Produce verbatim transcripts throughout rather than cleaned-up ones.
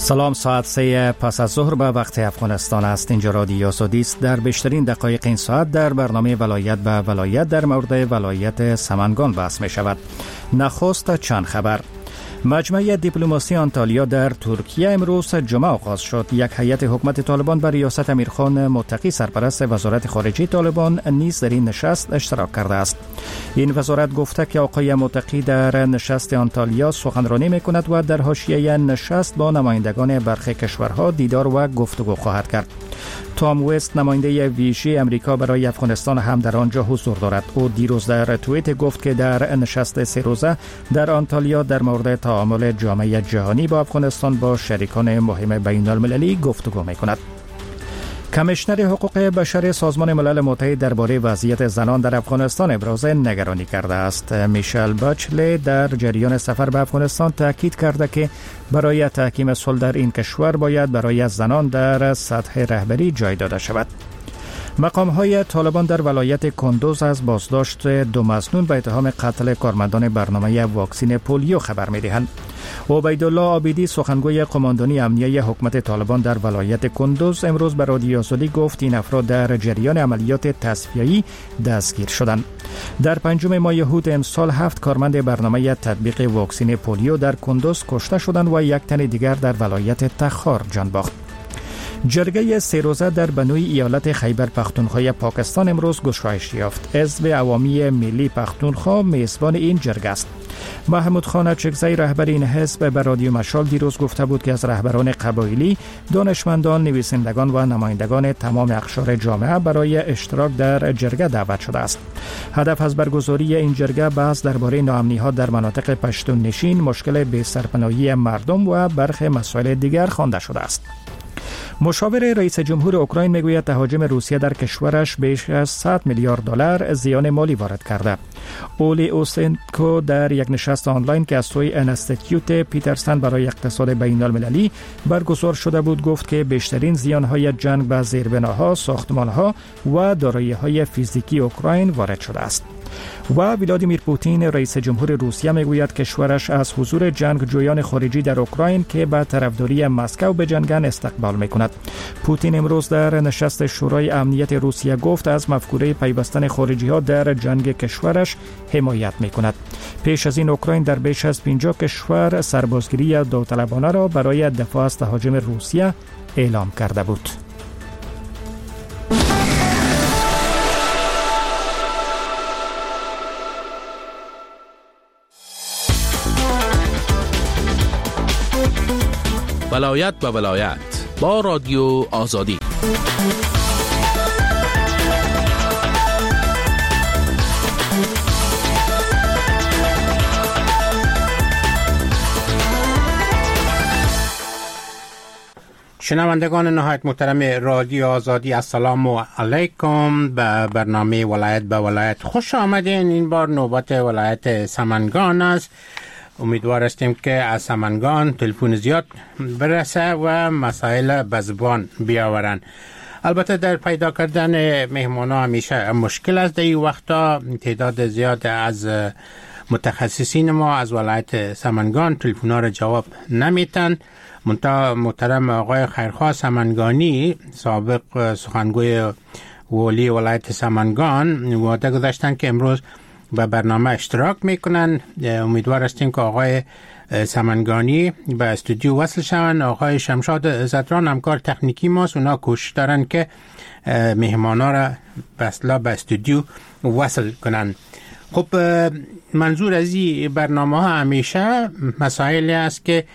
سلام، ساعت سه پس از ظهر به وقت افغانستان است. اینجا رادیو آزادی است. در بیشترین دقایق این ساعت در برنامه ولایت به ولایت در مورد ولایت سمنگان بحث می شود. نخست چند خبر. مجمع دیپلماسی آنتالیا در ترکیه امروز جمعه آغاز شد. یک هیئت حکومت طالبان بر ریاست امیرخان متقی سرپرست وزارت خارجه طالبان نیز در این نشست اشتراک کرده است. این وزارت گفته که آقای متقی در نشست آنتالیا سخنرانی می‌کند و در حاشیه نشست با نمایندگان برخی کشورها دیدار و گفتگو خواهد کرد. تام وست، نماینده ویژه امریکا برای افغانستان، هم در آنجا حضور دارد. او دیروز در توییت گفت که در نشست سه روزه در آنتالیا در مورد تعامل جامعه جهانی با افغانستان با شریکان مهم بین المللی گفتگو می‌کند. کمیشنر حقوق بشر سازمان ملل متحد درباره وضعیت زنان در افغانستان ابراز نگرانی کرده است. میشل باچله در جریان سفر به افغانستان تاکید کرده که برای تحکیم صلح در این کشور باید برای زنان در سطح رهبری جای داده شود. مقام‌های طالبان در ولایت کندوز از بازداشت دو مظنون به اتهام قتل کارمندان برنامه واکسین پولیو خبر می‌دهند. عبیدالله عابدی، سخنگوی قماندانی امنیه حکومت طالبان در ولایت کندوز، امروز به رادیو آزادی گفت این افراد در جریان عملیات تصفیه‌ای دستگیر شدند. در پنجم ماه یهود امسال هفت کارمند برنامه تطبیق واکسین پولیو در کندوز کشته شدند و یک تن دیگر در ولایت تخار جان باخت. جرگه سه روزه در بنوی ایالت خیبر پختونخوا پاکستان امروز گشایش یافت. حزب عوامی ملی پختونخوا میزبان این جرگه است. محمود خان چکزی، رهبر این حزب، به رادیو مشال دیروز گفته بود که از رهبران قبایلی، دانشمندان، نویسندگان و نمایندگان تمام اقشار جامعه برای اشتراک در جرگه دعوت شده است. هدف از برگزاری این جرگه بحث درباره ناامنی‌ها در مناطق پشتون نشین، مشکل بی‌سرپناهی مردم و برخی مسائل دیگر خوانده شده است. مشاور رئیس جمهور اوکراین میگوید تهاجم روسیه در کشورش بیش از صد میلیارد دلار زیان مالی وارد کرده. اولی اوسنکو در یک نشست آنلاین که از سوی انستیتیوت پیترسن برای اقتصاد بین المللی برگزار شده بود گفت که بیشترین زیانهای جنگ به زیربناها، ساختمانها و دارایی‌های فیزیکی اوکراین وارد شده است. و ولادیمیر پوتین، رئیس جمهور روسیه، میگوید کشورش از حضور جنگجویان خارجی در اوکراین که به طرفداری مسکو بجنگند استقبال میکند. پوتین امروز در نشست شورای امنیت روسیه گفت از مفکوره پیوستن خارجی ها در جنگ کشورش حمایت میکند. پیش از این اوکراین در بیش از پنجاه کشور سربازگیری داوطلبانه را برای دفاع از تهاجم روسیه اعلام کرده بود. ولایت به ولایت با رادیو آزادی. شنوندگان نهایت محترم رادیو آزادی، السلام علیکم. به برنامه ولایت به ولایت خوش آمدین. این بار نوبت ولایت سمنگان است. امیدوار هستیم که از سمنگان تلفن زیاد برسه و مسائل به زبان بیاورن. البته در پیدا کردن مهمان ها همیشه مشکل است. در این وقتا تعداد زیاد از متخصصین ما از ولایت سمنگان تلفن ها را جواب نمیتن. محترم آقای خیرخواه سمنگانی، سابق سخنگوی والی ولایت سمنگان، وعده گذاشتن که امروز به برنامه اشتراک میکنن. امیدوار هستیم که آقای سمنگانی به استودیو وصل شوند. آقای شمشاد زدران همکار تکنیکی ماست، اونا کوشش دارن که مهمانا را به اصطلاح به استودیو وصل کنن. خب منظور از این برنامه ها همیشه مسائلی است که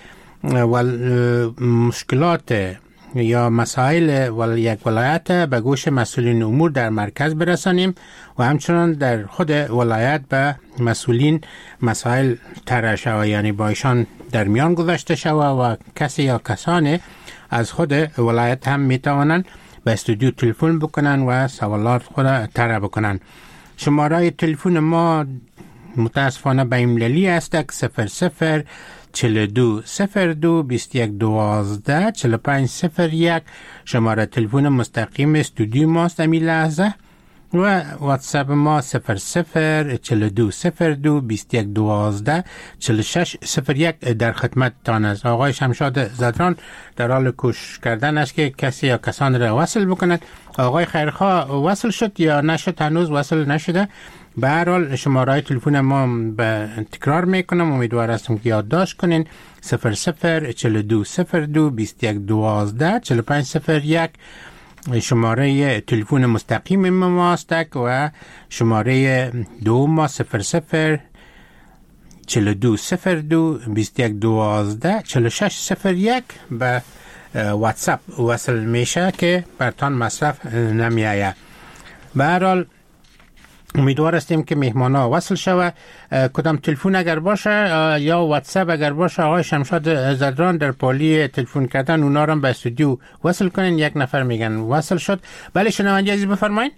مشکلات یا مسائل ول یک ولایت به گوش مسئولین امور در مرکز برسانیم و همچنان در خود ولایت به مسئولین مسائل طرح شود، یعنی با ایشان در میان گذاشته شود و کسی یا کسانی از خود ولایت هم میتوانند به استودیو تلفن بکنن و سوالات خود طرح بکنن. شماره تلفن ما متاسفانه بین المللی است که صفر صفر چهل و دو صفر دو بیست و یک دوازده چهل و پنج صفر یک. شماره تلفن مستقیم استودیو ماست. امی لحظه و واتساپ ما صفر صفر چهل و دو صفر دو بیست و یک دوازده چهل و شش صفر یک در خدمت تان است. آقای شمشاد زدران در حال کوشش کردن است که کسی یا کسان را وصل بکند. آقای خیرخواه وصل شد یا نشد؟ هنوز وصل نشده. به هر حال شماره تلفن ما به تکرار میکنم، امیدوار هستم که یادداشت کنین. صفر صفر چهل و دو صفر دو بیست و یک دوازده چهل و پنج صفر یک شماره تلفن مستقیم ما است و شماره دو ما صفر صفر چهل و دو صفر دو بیست و یک دوازده چهل و شش صفر یک به واتساپ وصل میشه که برتان مصرف نمی آید. به هر حال امیدوار هستیم که مهمانا وصل شوه. کدام تلفن اگر باشه یا واتساپ اگر باشه آقای شمشاد زدران در پالی تلفن کردن اونا رو به استودیو وصل کنین. یک نفر میگن وصل شد. بله شنونده عزیز بفرمایید.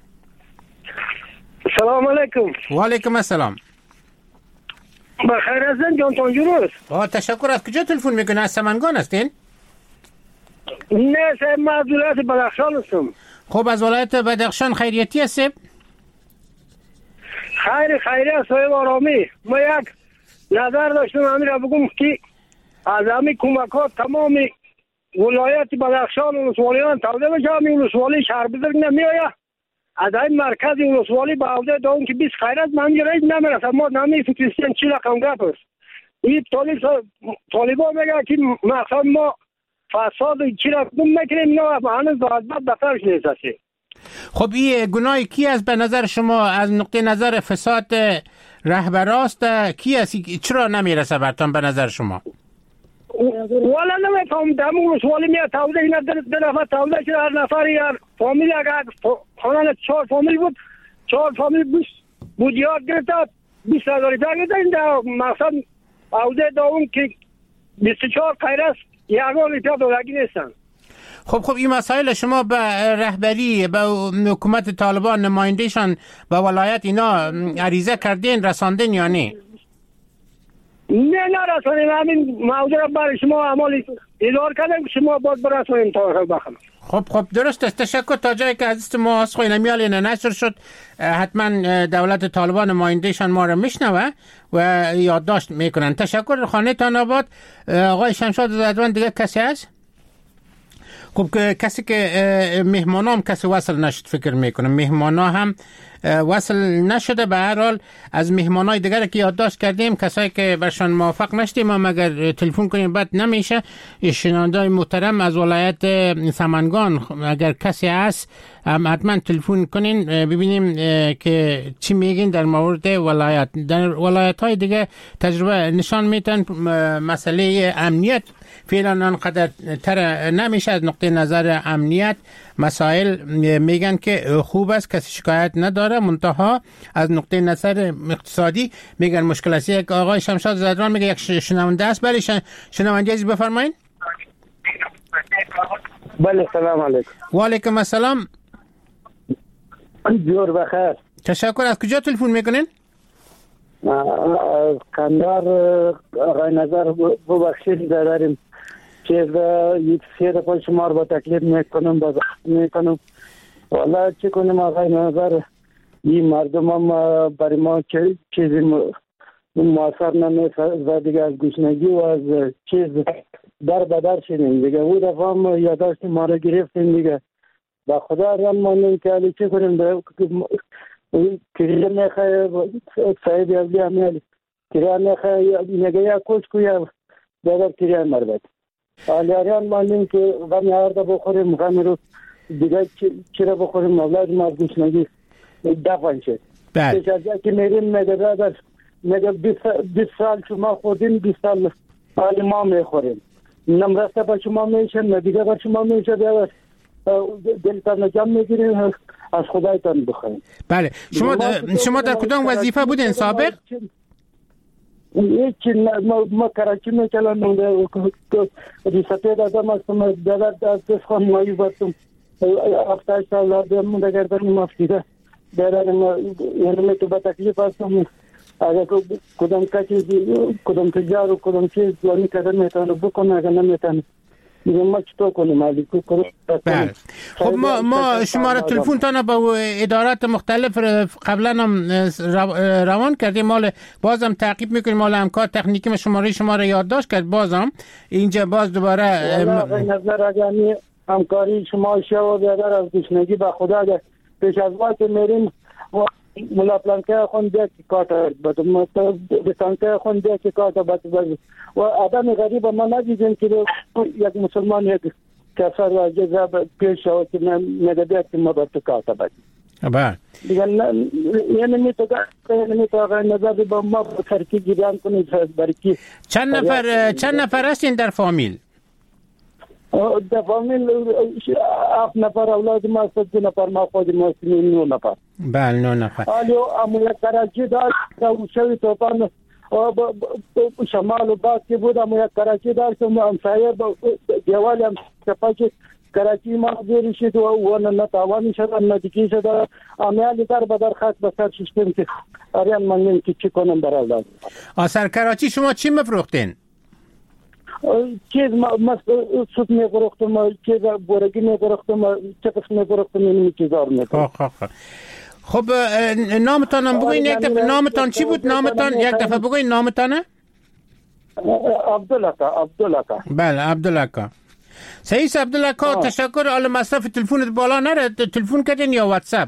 سلام علیکم. و علیکم السلام. بخیر هستین جان تانجوروس؟ آه تشکر. از کجا تلفن میکنین؟ از سمنگان هستین؟ نه سه ما ولایت بدخشان هستم. خب از ولایت بدخشان خیریتی هستیم؟ خیر خیری است صاحب آرامی. ما یک نظر داشتم همین را بگم که از همین کمکات تمام ولایت بدخشان و ولسوالیان توده بشه. همین ولسوالی شهر بزرگ نمی آید. از این مرکز ولسوالی به عهده دارم که بیست خیر است من رئیس نمیرسم. ما نمی فکرستیم چی رقم گپ است. این طالب طالبا میگه که مقصد ما فساد چی رقم میکنیم نه هنوز بعد بخرش نیست. خب این گناه کی است به نظر شما؟ از نقطه نظر فساد رهبراست کی است؟ چرا نمیرسه برتان به نظر شما؟ والا نمیفهم. دمو سوالی میاد توضیح اینا در نفر توضیح شده. هر نفر یا فامیل اگر خانان چهار فامیل بود چهار فامیل بودیات گرفته بیست هزاری تا گرفته. این در مقصد عوضه داون که بیست و چهار خیر است یکان روپیه دولگی نیستن. خب خب این مسائل شما به رهبری به حکومت طالبان نمایندهشان به ولایت اینا عریضه کردین رساندین یا نه؟ نه نه رسانیم. همین موضوع را برای شما عمال اداره کردیم که شما باید برسانیم تا بخم. خب خب درست است. تشکر. تا جایی که عزیز ما از خوی نمیال این نشر شد حتما دولت طالبان نمایندهشان ما را میشنوه و یادداشت میکنن. تشکر. خانه تان آباد. آقای شمشاد زدران دیگه کسی هست؟ خب کسی که مهمانا هم کسی وصل نشد فکر میکنم. مهمانا هم وصل نشده. به هر حال از مهمانای دیگر که یادداشت کردیم کسایی که برشان موافق نشدیم ما مگر تلفن کنیم بعد نمیشه. شنونده‌های محترم از ولایت سمنگان اگر کسی هست حتما تلفن کنین ببینیم که چی میگین در مورد ولایت. در ولایت های دیگه تجربه نشان میتن مسئله امنیت فعلا انقدر تر نمیشه. از نقطه نظر امنیت مسائل میگن که خوب است کسی شکایت نداره، منتها از نقطه نظر اقتصادی میگن مشکل است. یک آقای شمشاد زدران میگه یک شنونده است. بله شنونده عزیز بفرمایید. بله سلام علیکم. و علیکم السلام. جور بخیر. تشکر. از کجا تلفن میکنین؟ از کندار. آقای نظر ببخشید داریم چیز یک سیر پای شما رو با تکلیف میکنم با میکنم. والا چی کنیم آقای نظر این مردم هم برای ما چیزی موثر نمیشه دیگه. از گشنگی و از چیز در بدر شدیم دیگه. او دفعه هم یادداشت ما رو گرفتیم دیگه. با خدا رم مانیم که علی چی کنیم کریه نخواه صاحب اولی همیالی کریه نخواه نگه یا کچ کویا دادر کریه مربط آلیاریان مانیم که غمی آرده بخوریم غمی رو دیگه چی را بخوریم اولاد ما از گوشنگی دفن شد. بله که میریم میگه دادر میگه بیست سال شما خوردیم بیست سال آلی ما میخوریم نمرسته با شما میشن دیگه با شما میشه دادر دلتان جمع میگیریم از خدایتان بخواهیم. بله شما شما در کدام وظیفه بودین سابق؟ هیچ ما ما کراچی میکلم ریسته دادم هستم دادر دست خان مایی بستم هفتاد سال دارم دگردن مفتیده دارم یعنی تو با تکلیف هستم. اگر کدام کسی کدام تجار و کدام چیز دوانی کردن میتونه بکنه اگر نمیتونه میگم ما چطور کنیم مالیکو کنیم. بله خب ما ما شماره تلفن تان با ادارات مختلف قبلا هم روان کردیم، مال بازم تعقیب میکنیم، مال همکار تکنیکی ما شماره شما را یادداشت کرد، بازم اینجا باز دوباره نظر اگه همکاری شما شما بیادر از دشنگی به خدا پیش از ما که میریم ملا پلانکه خونده که کارت بود بسانکه خونده که کارت بود و آدم غریب ما ندیدیم که یک مسلمان یک کسر و جزا پیش شود که نگده که ما باید کارت بود بله یعنی می تو یعنی می تو آقای نظر با ما ترکی گیران کنید برکی. چند نفر چند نفر هستین در فامیل؟ در فامیل هفت نفر اولاد ما است، دو نفر ما خود ما هستیم، نه نفر. بله نه نفر. حالا اما یک کراچی داشت که شوی توپان شمال و بعد که بود، اما یک کراچی داشت و همسایه دیوالی هم سپاچی کراچی ما بیری شد و اون نتوانی شد ندیکی شد امیالی در بدر خط بسر ششتیم که اریان منیم که چی کنم برای اولاد. آسر کراچی شما چی مفروختین؟ چیز ما سوت می‌فروختم، چیز بورگی می‌فروختم، چکس می‌فروختم، این چیزا رو می‌فروختم. خب خب خب نامتان هم بگوین یک دفعه. نامتان چی بود؟ نامتان یک دفعه بگوین نامتانه؟ عبدالله کا عبدالله کا بله عبدالله کا. سعید عبدالله کا تشکر. حالا مصرف تلفنت بالا نره، تلفن کردین یا واتساپ؟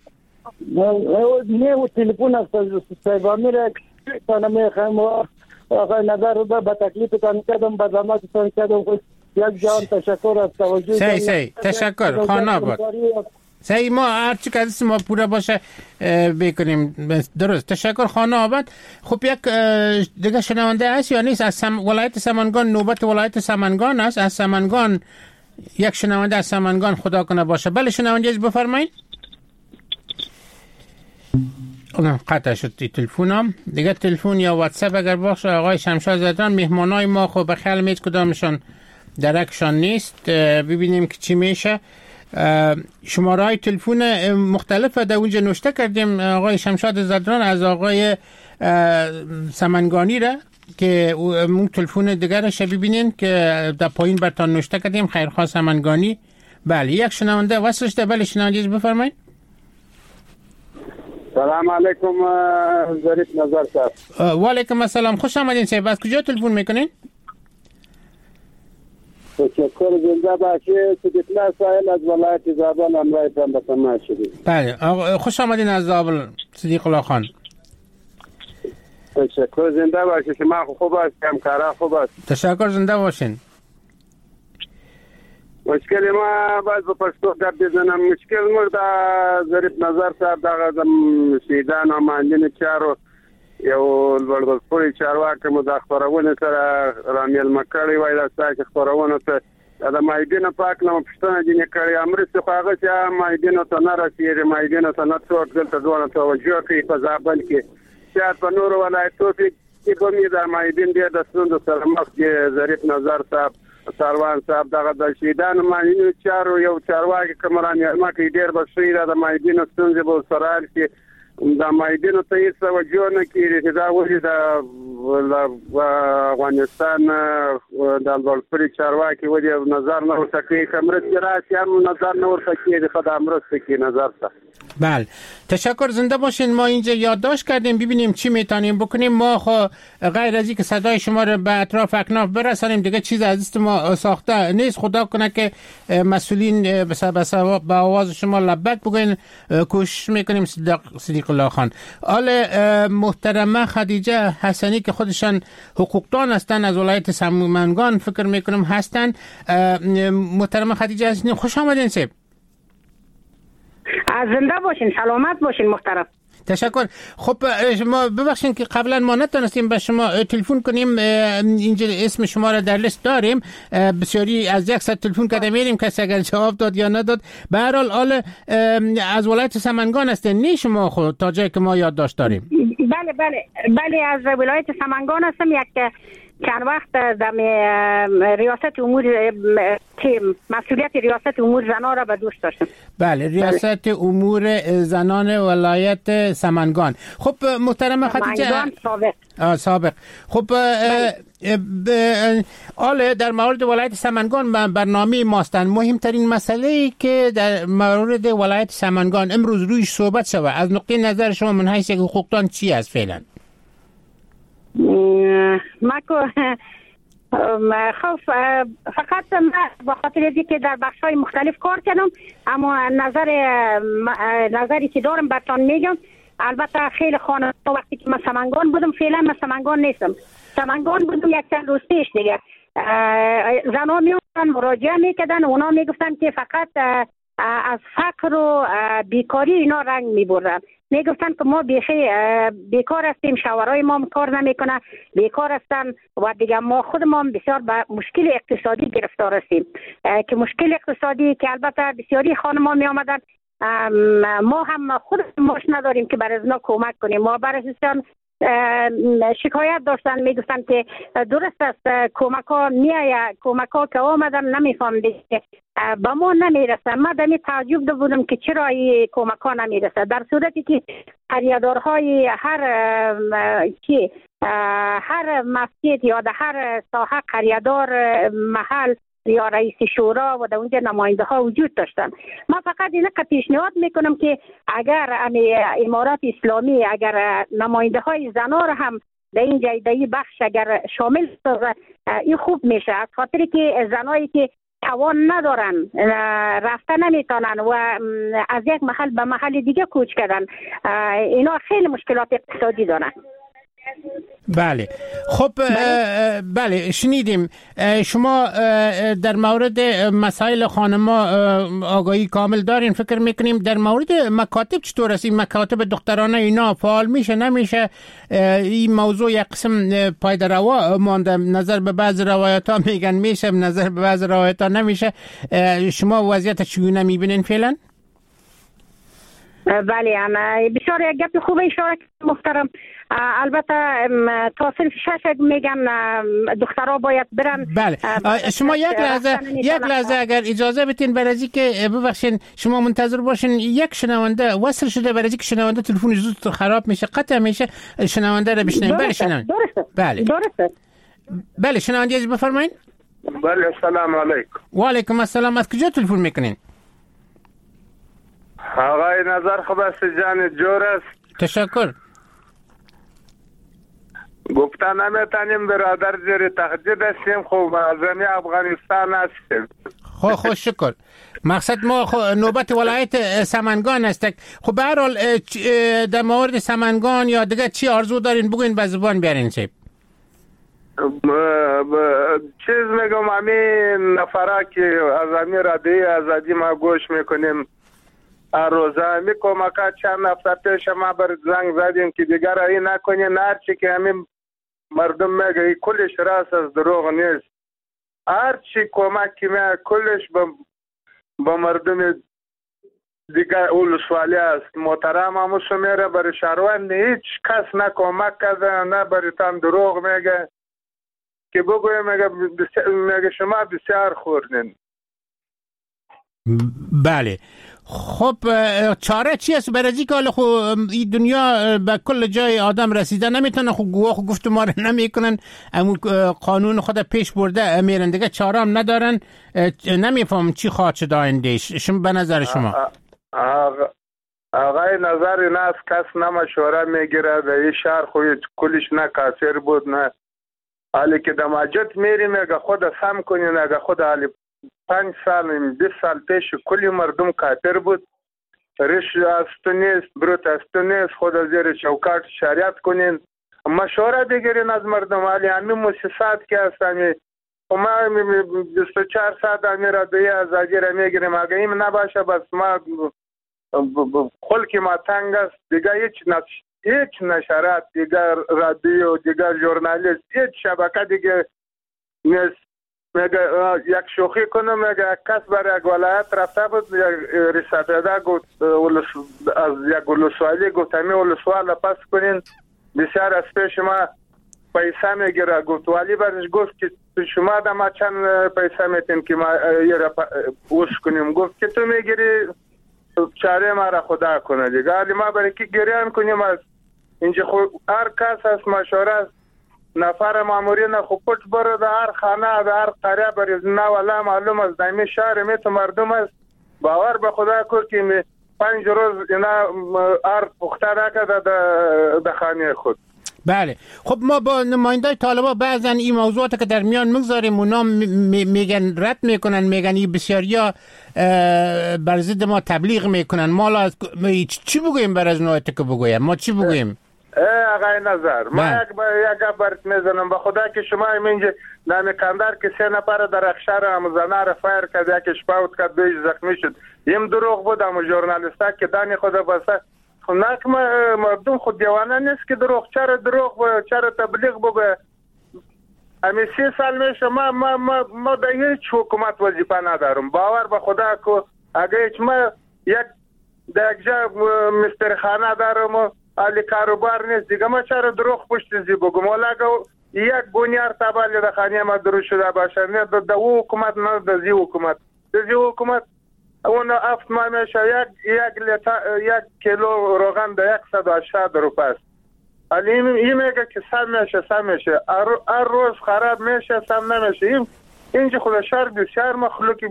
نه و تلفن است سایبا میره تانه میخوام آقای نظر رو به تکلیفتان کردم، به زحمتتان کردم. یک جان تشکر از توجه. سی سی تشکر خانه باد. سی ما هرچی که از ما پورا باشه بکنیم. درست تشکر خانه آباد. خب یک دیگه شنونده است یا نیست؟ از سم... ولایت سمنگان، نوبت ولایت سمنگان است. از سمنگان یک شنونده از سمنگان خدا کنه باشه. بله شنونده از بفرمایید. اون قطع شد تلفنم دیگه. تلفن یا واتساپ اگر باشه آقای شمشاد زدران مهمانای ما خب به خیال میت کدامشان درکشان نیست. ببینیم که چی میشه. شماره های تلفن مختلف در اونجا نوشته کردیم آقای شمشاد زدران از آقای سمنگانی را که اون تلفن دیگرش ببینین که در پایین برتان نوشته کردیم خیرخواه سمنگانی. بله یک شنونده وصلش ده. بله شنونده بفرمایید. سلام علیکم ظریف نظر صاحب. و علیکم السلام. خوش آمدین صاحب. از کجا تلفن میکنین؟ تشکر زنده باشید. صدیقلا سایل از ولایت زابل امرای پرندسما شدید. بله خوش آمدین از زابل صدیق الله خان. تشکر زنده باشید. شما خوب است، همکارا خوب است. تشکر زنده باشین. مشکل ما باز به پښتو ګډ بزنم. مشکل موږ د ظریف نظر صاحب دغه د شهیدانو او ماندینو چارو یو لوړ چارواکي مو د خبرونه سره رامیل مکړی وای د تاسو خبرونه ته د مایدینو پاک نو پښتنه دي کړی امر څه هغه چې مایدینو ته نه رسیږي، مایدینو ته نه څوک دلته دوه توجه کوي په ځابل کې چې په نور ولایتو کې په می د مایدین د ستوند سره مخ کې ظریف نظر صاحب سروان صاحب دغه د شهیدانو ماندینو چارو یو چارواکي کمرانه ما کې ډیر بشری د مایدینو ستونزې به سره کې د مایدینو ته هیڅ توجه نه کیږي. دا وایي د افغانستان د لوړپوړي چارواکي ودی نظر نه ورته کوي، کمرې راشي هم نظر نه ورته کوي، خدای امرسته کوي نظر ته. بله تشکر زنده باشین. ما اینجا یادداشت کردیم ببینیم چی میتونیم بکنیم. ما خو غیر از اینکه صدای شما رو به اطراف اکناف برسانیم دیگه چیز از ما ساخته نیست. خدا کنه که مسئولین به آواز شما لبک بگوین. کوشش میکنیم. صدیق صدیق الله خان. آل محترمه خدیجه حسنی که خودشان حقوقدان هستن از ولایت سمنگان فکر میکنم هستن. محترمه خدیجه حسنی خوش آمدین سیب. زنده باشین، سلامت باشین محترم. تشکر. خب شما ببخشین که قبلا ما نتونستیم به شما تلفن کنیم. اینجا اسم شما را در لیست داریم. بسیاری از یک صد تلفن کرده میریم کسی اگر جواب داد یا نداد. به هر حال آل از ولایت سمنگان هستین نی شما خود تا جایی که ما یادداشت داریم؟ بله بله بله از ولایت سمنگان هستم. یک چند وقت در ریاست امور که مسئولیت ریاست امور زنان را به دوست داشتم. بله، ریاست امور زنان ولایت سمنگان. خب محترم خدیجه سابق آه سابق خب آله در مورد ولایت سمنگان برنامه ماستن. مهمترین مسئله که در مورد ولایت سمنگان امروز رویش صحبت شود از نقطه نظر شما من حیث یک حقوقدان چی است فعلا؟ ما خب فقط با خاطر اینکه که در بخش‌های مختلف کار کردم، اما نظر نظری که دارم براتون میگم. البته خیلی خانه وقتی که من سمنگان بودم، فعلا من سمنگان نیستم. سمنگان بودم یک چند روز پیش دیگه زنان میومدن مراجعه میکردن، اونا میگفتن که فقط از فقر و بیکاری اینا رنگ میبرن. میگفتن که ما بیخی بیکار هستیم، شوهرای ما کار نمیکنه، بیکار هستن و دیگه ما خود ما بسیار به مشکل اقتصادی گرفتار هستیم که مشکل اقتصادی که البته بسیاری خانم‌ها می آمدن، ما هم خود ماش نداریم که برای اونا کمک کنیم. ما برای شکایت داشتن، میگفتن که درست است کمک ها میایه، کمک ها که آمدن نمیفهمدی به ما نمیرسه. من دمی تعجب بودم که چرا این کمک ها نمیرسه، در صورتی که خریدارهای هر چی هر مسجد یا در هر ساحه خریدار محل یا رئیس شورا و در اونجا نماینده ها وجود داشتن. من فقط اینه که پیشنهاد میکنم که اگر امارات اسلامی اگر نماینده های زنان هم در این جای در این بخش اگر شامل سازه این خوب میشه، از خاطر که زنایی که توان ندارن رفته نمیتونن و از یک محل به محل دیگه کوچ کردن، اینا خیلی مشکلات اقتصادی دارن. بله خب بله شنیدیم. شما در مورد مسائل خانما آگاهی کامل دارین. فکر میکنیم در مورد مکاتب چطور است؟ این مکاتب دخترانه اینا فعال میشه نمیشه؟ این موضوع یک قسم پای در روا مانده. نظر به بعض روایت ها میگن میشه، نظر به بعض روایت ها نمیشه. شما وضعیت چگونه میبینین فعلا؟ بله اما بسیار یک گپ خوب اشاره محترم. البته تا صرف شش میگن دخترها باید برن. بله شما یک لحظه یک لحظه اگر اجازه بدین برای که ببخشین شما منتظر باشین. یک شنونده وصل شده برای که شنونده تلفنش زود خراب میشه، قطع میشه، شنونده رو بشنویم. بله شنونده درسته بله درسته بله شنونده از بفرمایید. بله السلام علیکم. و علیکم السلام. از کجا تلفن میکنین؟ آقای نظر خوب است جان جور است. تشکر. گفتن نمیتونیم برادر زیر تهدید هستیم، خوب عظمی افغانستان هستیم. خب خوش شکر. مقصد ما نوبت ولایت سمنگان است. خب به هر حال در مورد سمنگان یا دیگه چی آرزو دارین بگوین به زبان بیارین. چه چیز میگم همین نفرا که از همین رادیو آزادی ما گوش میکنیم روزه همی کمکات چند هفته پیش ما بر زنگ زدیم که دیگر این نکنین، هرچی که همین مردم میگه کلش راست از دروغ نیست. هرچی کمک که میگه کلش با مردم دیگر اولسوالی است. محترم هموسو میره برای شهروند هیچ کس نه کمک کرده نه برای تان دروغ میگه که بگوی میگه میگه شما بسیار خوردین. بله خب چاره چی است برای اینکه حالا خب این دنیا به کل جای آدم رسیده نمیتونه خب گواه گفت ما رو نمیکنن، اما قانون خود پیش برده میرن دیگه، چاره هم ندارن. نمیفهم چی خواهد شد آیندهش شما به نظر شما؟ آقای نظر این است کس نه مشوره میگیره در این شهر خوی کلش نه کاسر بود نه حالی که در مجد میریم اگه خود سم کنین اگه خود حالی پنج سال بیست سال پیش کلی مردم کافر بود، ریش است نیست، بروت است نیست، خود زیر چوکات شریعت کنین، مشوره بگیرین از مردم. حالی همین مؤسسات که هستن ما بیست و چهار ساعت همین رادیوی آزادی را میگیریم، اگه این نباشه بس ما خلق ما تنگ است دیگه. هیچ نش... هیچ نشرات دیگر رادیو دیگر ژورنالیست هیچ شبکه دیگه نیست. میگه یک شوخی کنم میگه کس برای یک ولایت رفته بود رساده گفت از یک ولسوالی گفت همین ولسوال پس کنین بسیار از پیش ما پیسه میگیره. گفت ولی برش گفت که شما در ما چند پیسه میتین که ما یه را اوش کنیم؟ گفت که تو میگیری چاره ما را خدا کنه دیگه. حالی ما برای که گریان کنیم از اینجا خود هر کس از مشوره است نفر مامورین خود پچ بره در هر خانه در هر قریه بریز نه ولا معلوم است دایمی شهر می تو مردم است باور به خدا کرد که می پنج روز اینا هر پخته نکرده در خانه خود. بله خب ما با نماینده طالبا بعضا این موضوعات که در میان مگذاریم اونا میگن رد میکنن، میگن این بسیاریا بر ضد ما تبلیغ میکنن. ما چی بگوییم بر از نوعیت که بگویم؟ ما چی بگوییم؟ آقای نظر ما یک یک برت میزنم به خدا که شما اینجا نام کاندار که سه نفر در اخشار امزانه را فایر کرد یکیش پاوت کرد دویش زخمی شد. این دروغ بود اما ژورنالیستا که دانی خدا بسه خونک مردم خود دیوانه نیست که دروغ چرا دروغ و چرا تبلیغ بگه. امی سی سال میشه ما ما ما ما در هیچ حکومت وظیفه ندارم. باور به خدا که اگه هیچ ما یک در یک جا مسترخانه دارم و علی کاروبار نیست دیگه ما چرا دروغ پشت زی بگم؟ ولی اگه یک بنیار تبالی در خانه ما درو شده باشه نه در او حکومت نه در زی حکومت در زی حکومت اون افت ما میشه یک یک لیتا یک کیلو روغن در صد و هشتاد روپیه است. علی این میگه که سم میشه سم میشه هر روز خراب میشه سم نمیشه. این اینجا خود شهر بسیار مخلوقی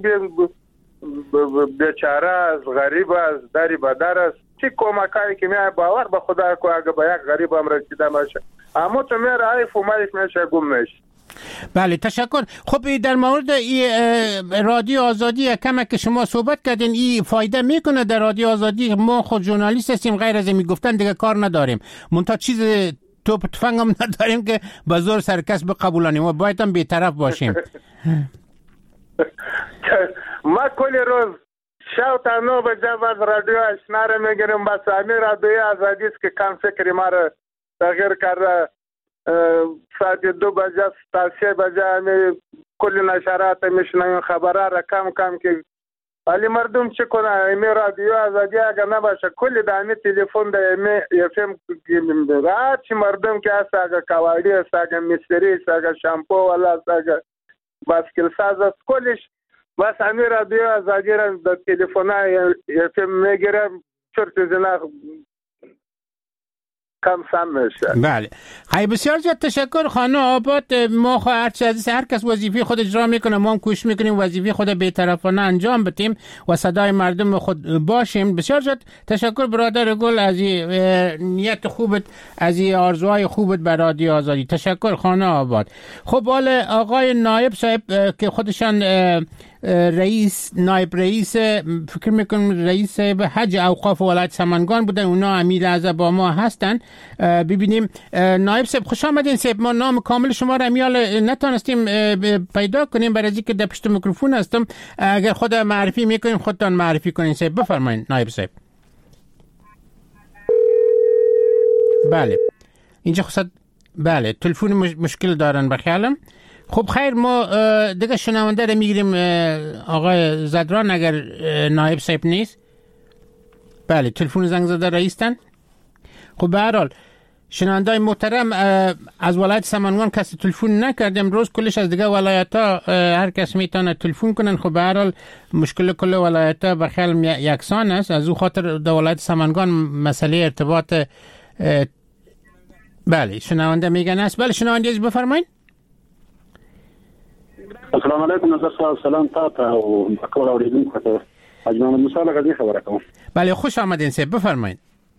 بیچاره است، غریب است، دری بدر است. چی کمکایی که میای باور به خدا که اگه به یک غریب هم رسیده باشه اما تو میره عیف و مایف میشه گم میشه. بله تشکر. خب در مورد این رادیو آزادی کمک که شما صحبت کردین این فایده میکنه در رادیو آزادی؟ ما خود ژورنالیست هستیم غیر از این گفتن دیگه کار نداریم. منتها چیز توپ تفنگ هم نداریم که به زور سرکس بقبولانیم و باید هم بی‌طرف باشیم. ما کلی روز شو تا نو بجه باز رادیو اشنا را میگیریم. بس همین رادیو آزادی است که کم فکری ما را تغییر کرده. ساعت دو بجه تا سه بجه همین کلی نشرات میشنویم خبره را کم کم که ولی مردم چه کنه؟ همین رادیو آزادی اگر نباشه کلی دامی تلفن در همین افم هر چی مردم که هست اگر کوالی است اگر مستری است اگر شامپو والا است اگر باسکل ساز است کلش بس همین رادیو آزادی را در تلفن افم میگیرم چرت زنه کم سم میشه. بله خیلی بسیار زیاد تشکر خانم آباد. ما هر چه از هر کس وظیفه خود اجرا میکنه ما هم کوشش میکنیم وظیفه خود بی‌طرفانه انجام بدیم و صدای مردم خود باشیم. بسیار زیاد تشکر برادر گل از این نیت خوبت از این آرزوهای خوبت برای رادیو آزادی. تشکر خانم آباد. خب حالا آقای نایب صاحب که خودشان رئیس نایب رئیس فکر میکنم رئیس حج اوقاف ولایت سمنگان بودن اونا امیر از با ما هستن. ببینیم نایب صاحب خوش آمدین. صاحب ما نام کامل شما را امیال نتونستیم پیدا کنیم برای اینکه در پشت میکروفون هستم. اگر خود معرفی میکنین خودتان معرفی کنین. صاحب بفرمایید نایب صاحب. بله اینجا خصوصا بله تلفن مشکل دارن بخیالم. خب خیر ما دیگه شنونده رو میگیریم آقای زدران اگر نایب صاحب نیست. بله تلفن زنگ زده رئیستن. خب به هر حال شنوندای محترم از ولایت سمنگان کسی تلفن نکرد امروز کلش از دیگه ولایت ها هر کس میتونه تلفن کنن. خب به هر حال مشکل کل ولایت ها بخیال یکسان است. از او خاطر در ولایت سمنگان مسئله ارتباط بله شنونده میگن است. بله شنونده از بفرمایید. السلام علیکم نظر صاحب سلام تا تا و کول اوریدونکو ته حاج محمد موسی لغزی خبره کوم. بله خوش آمدین صاحب بفرمایید.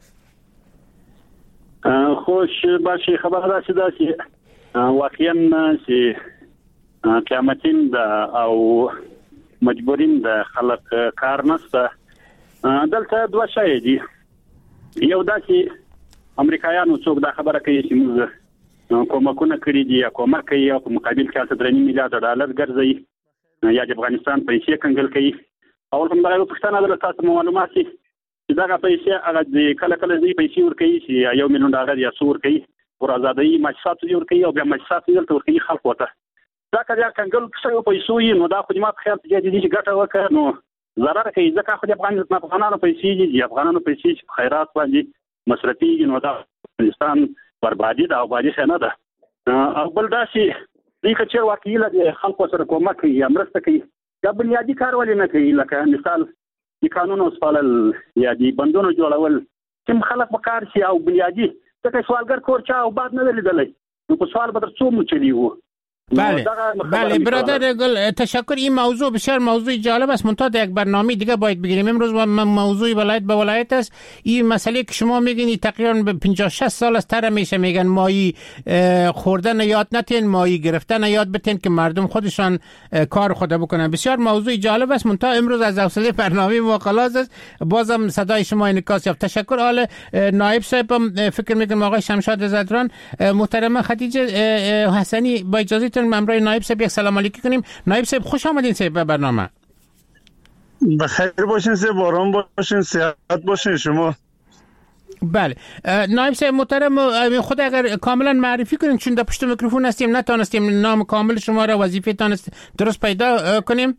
خوش باشی خبر راځي دا چې واقعا چې قیامتین دا او مجبورین د خلق کار نشته. دلته دوه شی دي. یو دا چې امریکایانو څوک دا خبره کوي چې موږ کومکونه کړی دي یا کومک کوي او په مقابل کې څه درنی میلیارډ ډالر ګرځي یا د افغانستان پیسې کنګل کوي. او کوم دا یو پښتنه د تاسو معلومات چې دا پیسې هغه د کله کله دې پیسې ورکوي چې یو میلیون ډالر یا څو ورکوي پر آزادۍ مجسات ورکوي او بیا مجسات یې ورکوي خلک وته دا کله کنګل څه پیسې یې نو دا خو ما په خیال کې دي چې ګټه وکړي نو ضرر کوي ځکه خو د افغانستان افغانانو پیسې دي افغانانو پیسې خیرات باندې مصرفي نو دا افغانستان بربادي دا او باندې نه ده. او بل داسي دغه چې واقعي له خلکو سره کومک کوي یا مرسته کوي دا بنیادی کار ولې نه کوي لکه مثال د قانون اوسپالل یا د بندونو جوړول چې خلک به کار شي او بنیادی ځکه سوالګر کور چا او بعد نه لیدلی نو په سوال به در څو مچلی وو. بله بله برادر گل تشکر. این موضوع بسیار موضوع جالب است، منتها یک برنامه دیگه باید بگیریم. امروز موضوع ولایت به ولایت است. این مسئله که شما میگین تقریبا به پنجاه شصت سال است تر میشه میگن مایی خوردن یاد نتین، مایی گرفتن یاد بتین که مردم خودشان کار خود بکنن. بسیار موضوع جالب است، منتها امروز از حوصله برنامه ما خلاص است. بازم صدای شما انعکاس یافت. تشکر. حال نایب صاحب فکر میکنم آقای شمشاد زدران. محترمه خدیجه حسنی با اجازه ممرای نایب صاحب یک سلام علیکی کنیم. نایب صاحب خوش آمدین صاحب به برنامه. بخیر باشین صاحب، آرام باشین، صحت باشین شما. بله نایب صاحب محترم، خود اگر کاملا معرفی کنیم چون در پشت میکروفون هستیم نتونستیم نام کامل شما را وظیفه تان درست پیدا کنیم.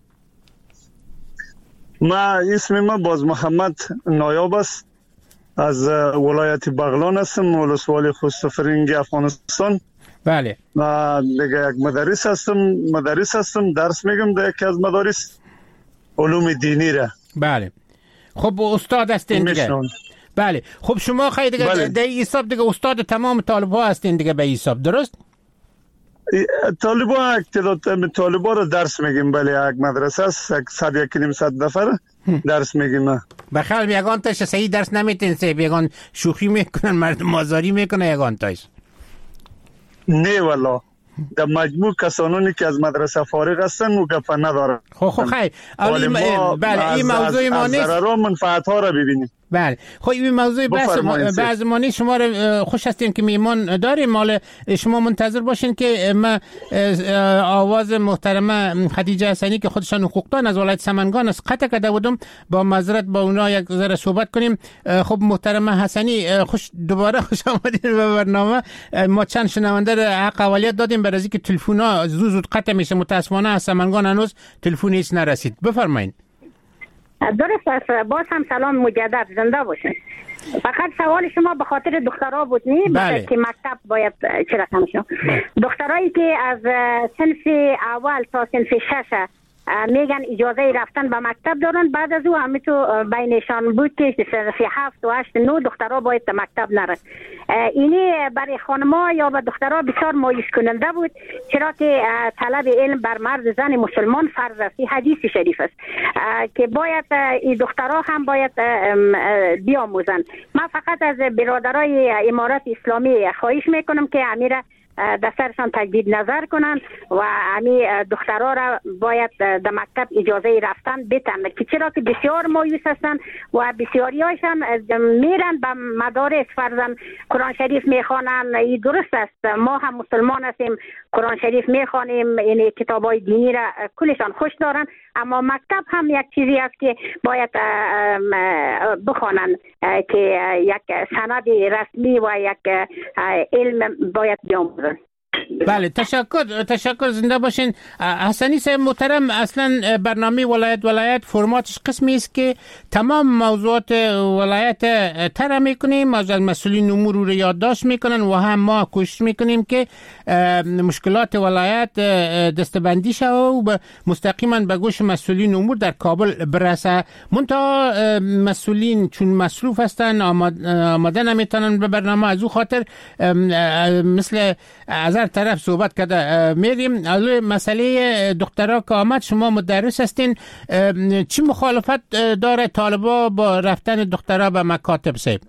ما اسم ما باز محمد نایاب است، از ولایت بغلان هستم، ولسوالی خوستفرنگی افغانستان. بله. و دیگه یک مدرس هستم، مدرس هستم درس میگم در یکی از مدارس علوم دینی را. بله. خب استاد هستین دیگه. بله. خب شما خیلی دیگه بله. در این حساب دیگه استاد تمام طالب ها هستین دیگه به حساب، درست؟ طالب ها اکتلات طالب ها را درس میگیم. بله یک مدرسه است، صد یک نیم صد نفر درس میگیم. بخیر یگان تاش صحیح درس نمیتین سه یگان شوخی میکنن، مردم آزاری میکنه یگان تاش. نه والا در مجموع کسانی که از مدرسه فارغ هستن و گپ ندارن. خب خب خیر. بله این موضوع ما نیست. ضرر و منفعت ها را ببینیم. بله. خب این موضوع بحث بعض ما نیست. شما رو خوش هستیم که میمان داریم. مال شما منتظر باشین که ما آواز محترمه خدیجه حسنی که خودشان حقوقدان از ولایت سمنگان است قطع کرده بودم، با معذرت با اونا یک ذره صحبت کنیم. خب محترمه حسنی خوش دوباره خوش آمدید به برنامه. ما چند شنونده را حق اولیت دادیم برای اینکه تلفن‌ها زود زود قطع میشه. متاسفانه از سمنگان هنوز تلفنی هیچ نرسید. بفرمایید. درست است. باز هم سلام مجدد، زنده باشین. فقط سوال شما به خاطر دخترها بود نی؟ بله. که مکتب باید چه رقم شد. دخترایی که از صنف اول تا صنف شش میگن اجازه رفتن به مکتب دارن، بعد از او همینطور بینشان بود که صنف هفت و هشت نو دخترها باید به مکتب نرن. اینی برای خانم‌ها یا به دخترها بسیار مایوس کننده بود، چرا که طلب علم بر مرد زن مسلمان فرض است. حدیث شریف است که باید این دخترها هم باید بیاموزن. من فقط از برادرای امارات اسلامی خواهش میکنم که امیره در سرشان تجدید نظر کنن و امی دخترها را باید در مکتب اجازه رفتن بتن، که چرا که بسیار مایوس هستن و بسیاری هاشان میرن به مدارس فرزن قرآن شریف میخوانن. این درست است، ما هم مسلمان هستیم، قرآن شریف میخوانیم، این کتابای دینی را کلشان خوش دارن، اما مکتب هم یک چیزی است که باید بخوانن که یک سند رسمی و یک علم باید بیاموزن. بله تشکر تشکر. زنده باشین. حسنی صاحب محترم، اصلا برنامه ولایت ولایت فرماتش قسمی است که تمام موضوعات ولایت طرح میکنیم، از مسئولین امور رو یادداشت میکنن و هم ما کوشش میکنیم که مشکلات ولایت دستبندی شه و مستقیما به گوش مسئولین امور در کابل برسه. منتها مسئولین چون مصروف هستن آماده نمیتونن به برنامه، از او خاطر مثل از هر طرف صحبت کرده میریم. از مسئله دخترها که آمد، شما مدرس هستین، چی مخالفت داره طالبا با رفتن دخترها به مکاتب صاحب؟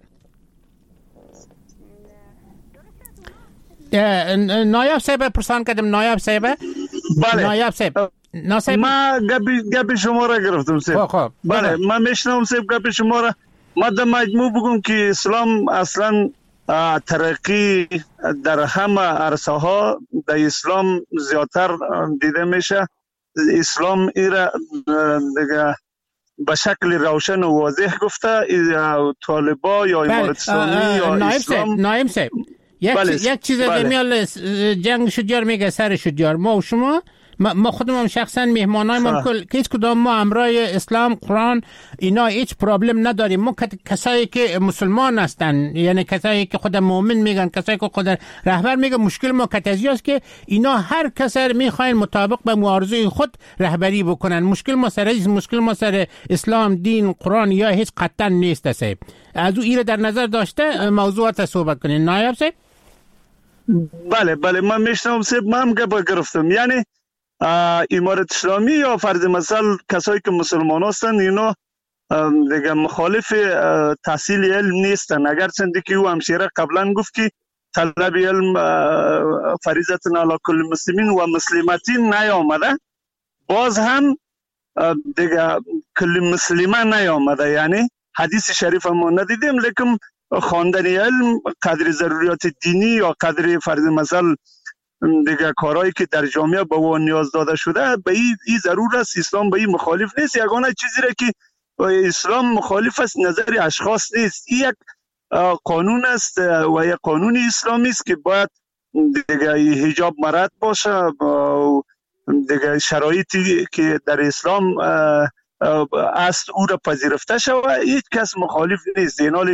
نایب صاحب پرسان کردم. نایب صاحب بله. نایب صاحب نایب ما گپی گپی شما را گرفتم صاحب. خب بله ما میشنم صاحب گپی شما را. ما در مجموع بگم که اسلام اصلا ترقی در همه عرصه ها در اسلام زیادتر دیده میشه. اسلام ایرا دیگه به شکل روشن و واضح گفته طالبا یا امارت اسلامی یا اسلام. نایب صاحب یک, بله. یک چیز بله. میال جنگ شجار میگه سر شجار. ما و شما ما خودمون شخصا مهمانای ما کل هیچ کدام ما امرای اسلام قرآن اینا هیچ پرابلم نداریم. ما کسایی که مسلمان هستن، یعنی کسایی که خود مؤمن میگن، کسایی که خود رهبر میگن، مشکل ما کتازی است که اینا هر کسر میخواین مطابق به معارضه خود رهبری بکنن. مشکل ما سر مشکل ما سر اسلام، دین، قرآن یا هیچ قطعا نیست. صاحب از او ایره در نظر داشته موضوعات صحبت کنین. نایب صاحب. بله بله من میشنم صاحب، من هم گپ گرفتم. یعنی امارت اسلامی یا فرض مثال کسایی که مسلمان هستند اینا دیگه مخالف تحصیل علم نیستن، اگرچه که او همشیره قبلا گفت که طلب علم فریضه علی کل المسلمین و مسلماتین نیامده، باز هم دیگه کل مسلمان نیامده. یعنی حدیث شریف ما ندیدیم، لیکن خواندن علم قدر ضروریات دینی یا قدر فرض مثال دیگه کارهایی که در جامعه به اون نیاز داده شده به این ای ضرور است. اسلام به این مخالف نیست. یگانه چیزی را که اسلام مخالف است نظر اشخاص نیست. این یک قانون است و یک قانون اسلامی است که باید دیگه حجاب مرد باشه، دیگه شرایطی که در اسلام است او را پذیرفته شود. هیچ کس مخالف نیست. اینالی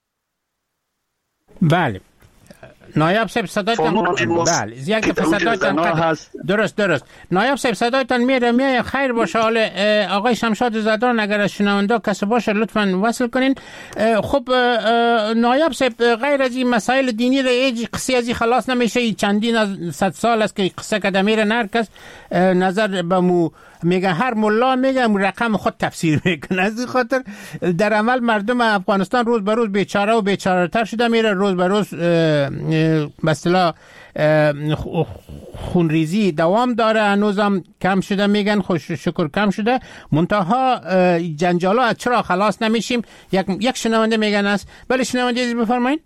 بله نایب صاحب صدایتان بله یک دفعه صدایتان درست درست نایب صاحب صدایتان میره میای. خیر باشه. حال آقای شمشاد زدان اگر از شنونده کسی باشه لطفاً وصل کنین. خب نایب صاحب غیر از این مسائل دینی را هیچ قصه ازی خلاص نمیشه. چندین از صد سال است که قصه کده میره، هر کس نظر به مو میگه، هر ملا میگه رقم خود تفسیر میکنه. از این خاطر در عمل مردم افغانستان روز به روز بیچاره و بیچاره تر شده میره. روز به روز به اصطلاح خونریزی دوام داره. هنوزم کم شده میگن، خوش شکر کم شده. منتها جنجالا از چرا خلاص نمیشیم؟ یک یک شنونده میگن است. بله شنونده عزیز بفرمایید.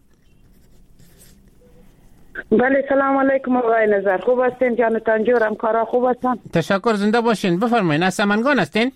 بله سلام علیکم آقای نظر، خوب هستین؟ جانتان جورم، کارا خوب هستن؟ تشکر، زنده باشین. بفرمایید. از سمنگان هستین؟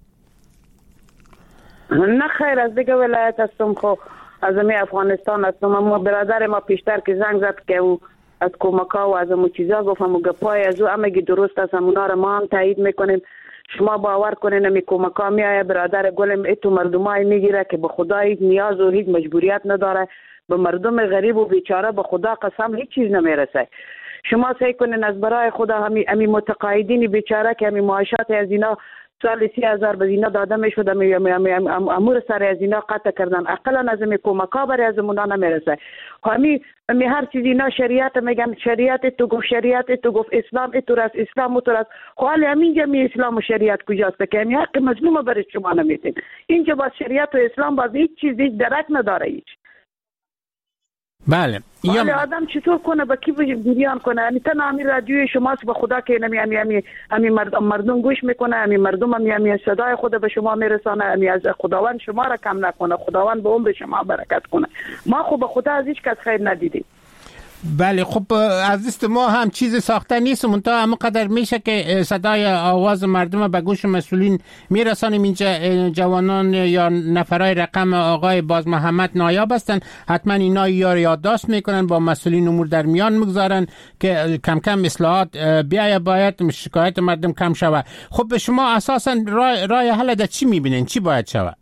نه خیر، از دیگه ولایت هستم. خب از می افغانستان هستم. ما برادر ما پیشتر که زنگ زد که او از کمکا و از امو چیزا گفتم و گپای از او همگی درست است، اونا رو ما هم تایید میکنیم. شما باور کنین می کمکا میایه برادر گلم ایتو مردمای میگیره که به خدا هیچ نیاز و هیچ مجبوریت نداره. به مردم غریب و بیچاره به خدا قسم هیچ چیز نمیرسه. شما سعی کنین از برای خدا همی امی متقاعدین بیچاره که همی معاشات از اینا سال سی هزار به اینا داده میشد، امی امور سر از اینا قطع کردن. اقلا از امی کمکا برای از مونا نمیرسه. همی امی هر چیزی اینا شریعت میگن، شریعت تو گفت، شریعت تو گفت، اسلام تو راست، اسلام تو راست. خالی همینجا می اسلام و شریعت کجاست که همی حق مظلوم برای شما نمیتین. اینجا با شریعت و اسلام باز هیچ چیز هیچ درک نداره هیچ. بله ولی آدم چطور کنه با کی بیان کنه؟ یعنی تنها همین رادیوی شماست به خدا که نمی همی همی همی مردم مردم گوش میکنه، همی مردم همی همی صدای خود به شما میرسانه. همی از خداوند شما را کم نکنه، خداوند به اون به شما برکت کنه. ما خب به خدا از هیچ کس خیر ندیدیم. بله خب از دست ما هم چیز ساخته نیست، منتها همونقدر میشه که صدای آواز مردم به گوش مسئولین میرسانیم. اینجا جوانان یا نفرای رقم آقای باز محمد نایاب هستن، حتما اینا یا یادداشت میکنن، با مسئولین امور در میان میگذارن که کم کم اصلاحات بیاید، باید شکایت مردم کم شود. خب به شما اساسا رای, رای حل در چی میبینین؟ چی باید شود؟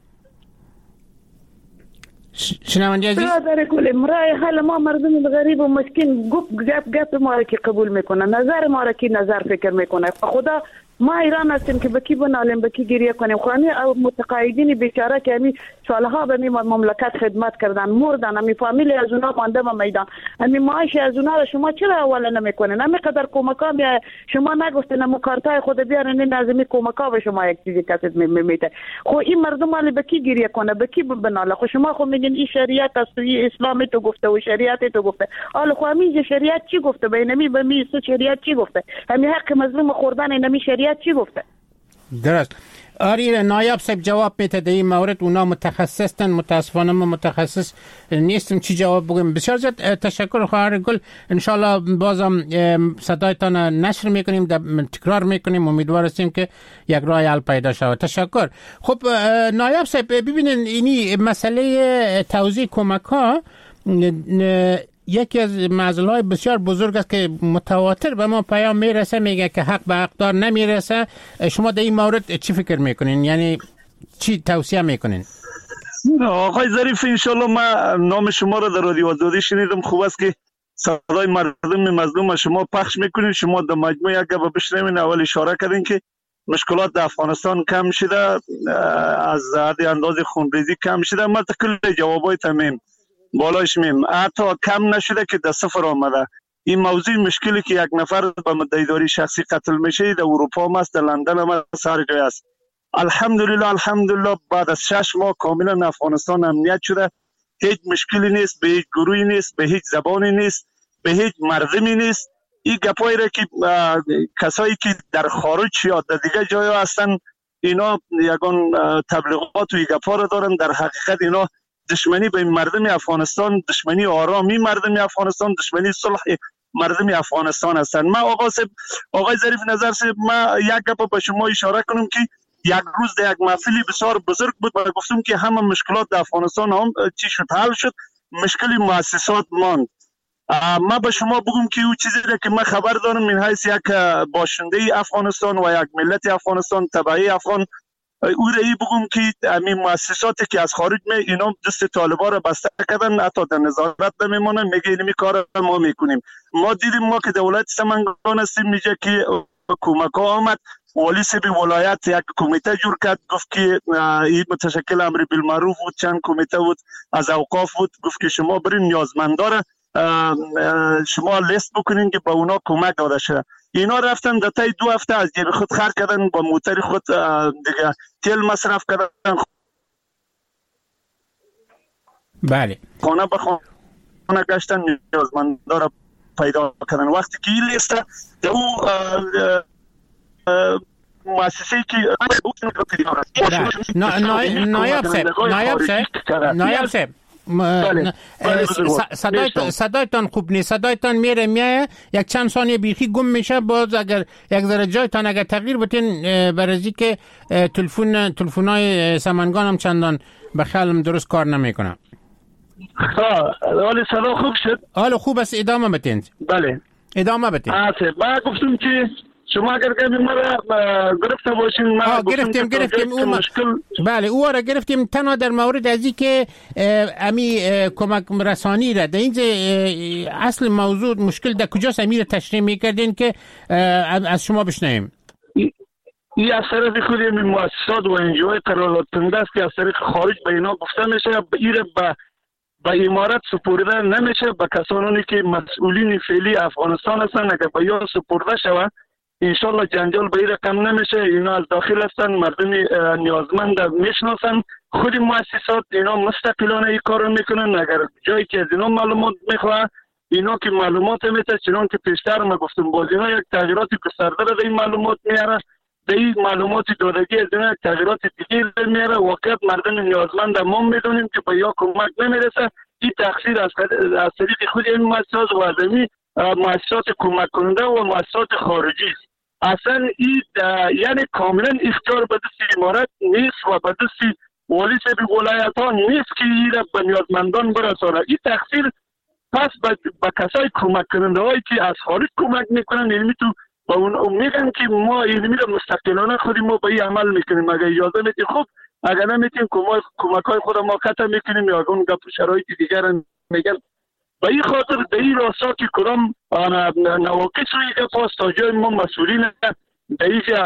شنونده عزیز برادر گلم، رای حل ما مردم غریب و مسکین گپ گپ گپ ما را که قبول میکنه، نظر ما را که نظر فکر میکنه. خدا ما ایران هستیم که بکی بنالیم، بکی گریه کنیم. خانی متقاعدین بیچاره که همی سالها به می مملکت خدمت کردن، مردن، همی فامیلی از اونا مانده به میدان، همی معاش از اونا را شما چرا اول نمیکنین؟ همی قدر کمکا می شما نگفتین همو کارتای خود بیارن این از می کمکا به شما یک چیزی کسی میمیته. خو این مردم علی بکی گریه کنه، بکی بناله. خو شما خو میگین این شریعت است، این اسلام تو گفته و شریعت تو گفته. حالا خو همین شریعت چی گفته؟ بین می به می شریعت چی گفته؟ همی حق مظلوم خوردن نمی شریعت چی گفته؟ درست. آری نایب صاحب جواب میده در این مورد، اونا متخصصن، متاسفانه ما متخصص نیستیم چی جواب بگیم. بسیار زیاد تشکر خواهر گل، انشالله بازم صدایتان نشر میکنیم، تکرار میکنیم، امیدوار هستیم که یک راه حل پیدا شود. تشکر. خب نایب صاحب ببینین اینی مسئله توزیع کمک ها یکی از معضل‌های بسیار بزرگ است که متواتر به ما پیام میرسه، میگه که حق به حقدار نمیرسه. شما در این مورد چی فکر میکنین؟ یعنی چی توصیه میکنین؟ آقای ظریف انشالله ما نام شما را در رادیو آزادی شنیدم. خوب است که صدای مردم مظلوم شما پخش میکنین. شما در مجموعه یک گپ بشنوین. اول اشاره کردین که مشکلات در افغانستان کم شده، از حد اندازه خونریزی کم شده. ما کل جوابای تمام بالایش میم حتی کم نشده که در صفر آمده. این موضوع مشکلی که یک نفر به مدعیداری شخصی قتل میشه در اروپا هم است، در لندن هم است، هر جای است. الحمدلله الحمدلله بعد از شش ماه کاملا افغانستان امنیت شده. هیچ مشکلی نیست، به هیچ گروهی نیست، به هیچ زبانی نیست، به هیچ مردمی نیست. این گپایی را که کسایی که در خارج یا در دیگه جای هستن اینا یگان تبلیغات و این گپا را دارن، در حقیقت اینا دشمنی به مردم افغانستان، دشمنی آرامی مردم افغانستان، دشمنی صلح مردم افغانستان هستن. ما آقا صاحب آقای ظریف نظر صاحب ما یک گپ به شما اشاره کنم که یک روز در یک محفلی بسیار بزرگ بود و گفتم که همه مشکلات در افغانستان هم چی شد حل شد، مشکل مؤسسات ماند. ما به شما بگم که او چیزی را که من خبر دارم من حیث یک باشنده افغانستان و یک ملت افغانستان تبعی افغان، او را ای بگم که همین مؤسساتی که از خارج می اینا دست طالبان را بسته کردن، حتی در نظارت نمیمونن، میگه اینمی کار ما میکنیم. ما دیدیم ما که دولت سمنگان هستیم میگه که کمک ها آمد، والی صاحب ولایت یک کمیته جور کرد، گفت که این متشکل امر بالمعروف بود، چند کمیته بود از اوقاف بود، گفت که شما برین نیازمندان شما لیست بکنین که به اونا کمک داده شده. اینا رفتن در طی دو هفته از جیب خود خرج کردن، با موتر خود دیگه تیل مصرف کردن، بله خانه به خانه گشتن، نیازمندان را پیدا کردن. وقتی که این لیست در او مؤسسه‌ای که نایب صاحب نایب صاحب نایب صاحب صدایتان صدایتان خوب نیست، صدایتان میره میایه یک چند ثانیه بیخی گم میشه. باز اگر یک ذره جایتان اگر تغییر بتین برای که تلفن تلفن‌های سمنگان هم چندان به خیالم درست کار نمیکنه. ها حالا صدا خوب شد؟ حالا خوب است، ادامه بتین. بله ادامه بتین. آره با گفتم که شما اگر که مرا گرفته باشین ما گرفتیم گرفتیم او مشکل. بله او را گرفتیم. تنها در مورد ازی که امی کمک رسانی را در اینجا اصل موضوع مشکل در کجاست امی را تشریح میکردین که از شما بشنویم. این از طرف خود این مؤسسات و انجیوهای قرارداد کننده است که از طریق خارج به اینا گفته میشه، ایره به به امارت سپرده نمیشه، به کسانی که مسئولین فعلی افغانستان هستن اگر به یا سپرده شود انشالله جنجال به این رقم نمیشه. اینا از داخل هستن، مردم نیازمند میشناسن، خود مؤسسات اینا مستقلانه این کارو میکنن. اگر جایی که از اینا معلومات میخواه اینا که معلومات میته، چنان که پیشتر ما گفتم باز اینا یک تغییرات گسترده در این معلومات میاره، در این معلومات دادگی از اینا یک تغییرات دیگه میاره. واقعیت مردم نیازمند ما میدونیم که به یا کمک نمیرسه. این تقصیر از از طریق خود این مؤسسات و آدمی مؤسسات کمک کننده و مؤسسات خارجی است. اصلا این یعنی کاملا اختیار به دست امارت نیست و به دست والی صاحب ولایت ها نیست که این را به نیازمندان برسانه. این تقصیر پس به کسای کمک کننده هایی که از خارج کمک میکنن، علمی تو با اون میگن که ما علمی را مستقلانه خودی ما به این عمل میکنیم. اگر اجازه میدین خوب، اگر نمیتیم کمک های خود ما قطع میکنیم یا اون گپ شرایط دیگر میگن. به این خاطر به این راستا که کدام نواقص روی گپاست تا جای ما مسئولین به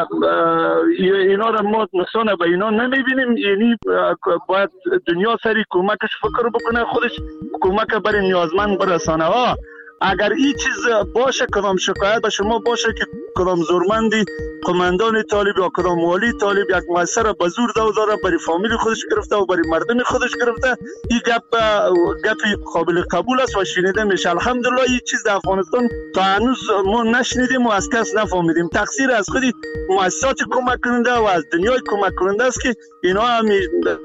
این اینا را ما نسانه به اینا نمیبینیم. یعنی باید دنیا سری کمکش فکر بکنه، خودش کمک برای نیازمند برسانه. ها اگر این چیز باشه، کدام شکایت به شما باشه که کدام زورمندی قماندان طالب یا کدام والی طالب یک مؤسسه را به زور داره برای فامیل خودش گرفته و برای مردم خودش گرفته، این گپ گپ قابل قبول است و شنیده میشه. الحمدلله این چیز در افغانستان تا هنوز ما نشنیدیم و از کس نفهمیدیم. تقصیر از خود مؤسسات کمک کننده و از دنیای کمک کننده است که اینا همی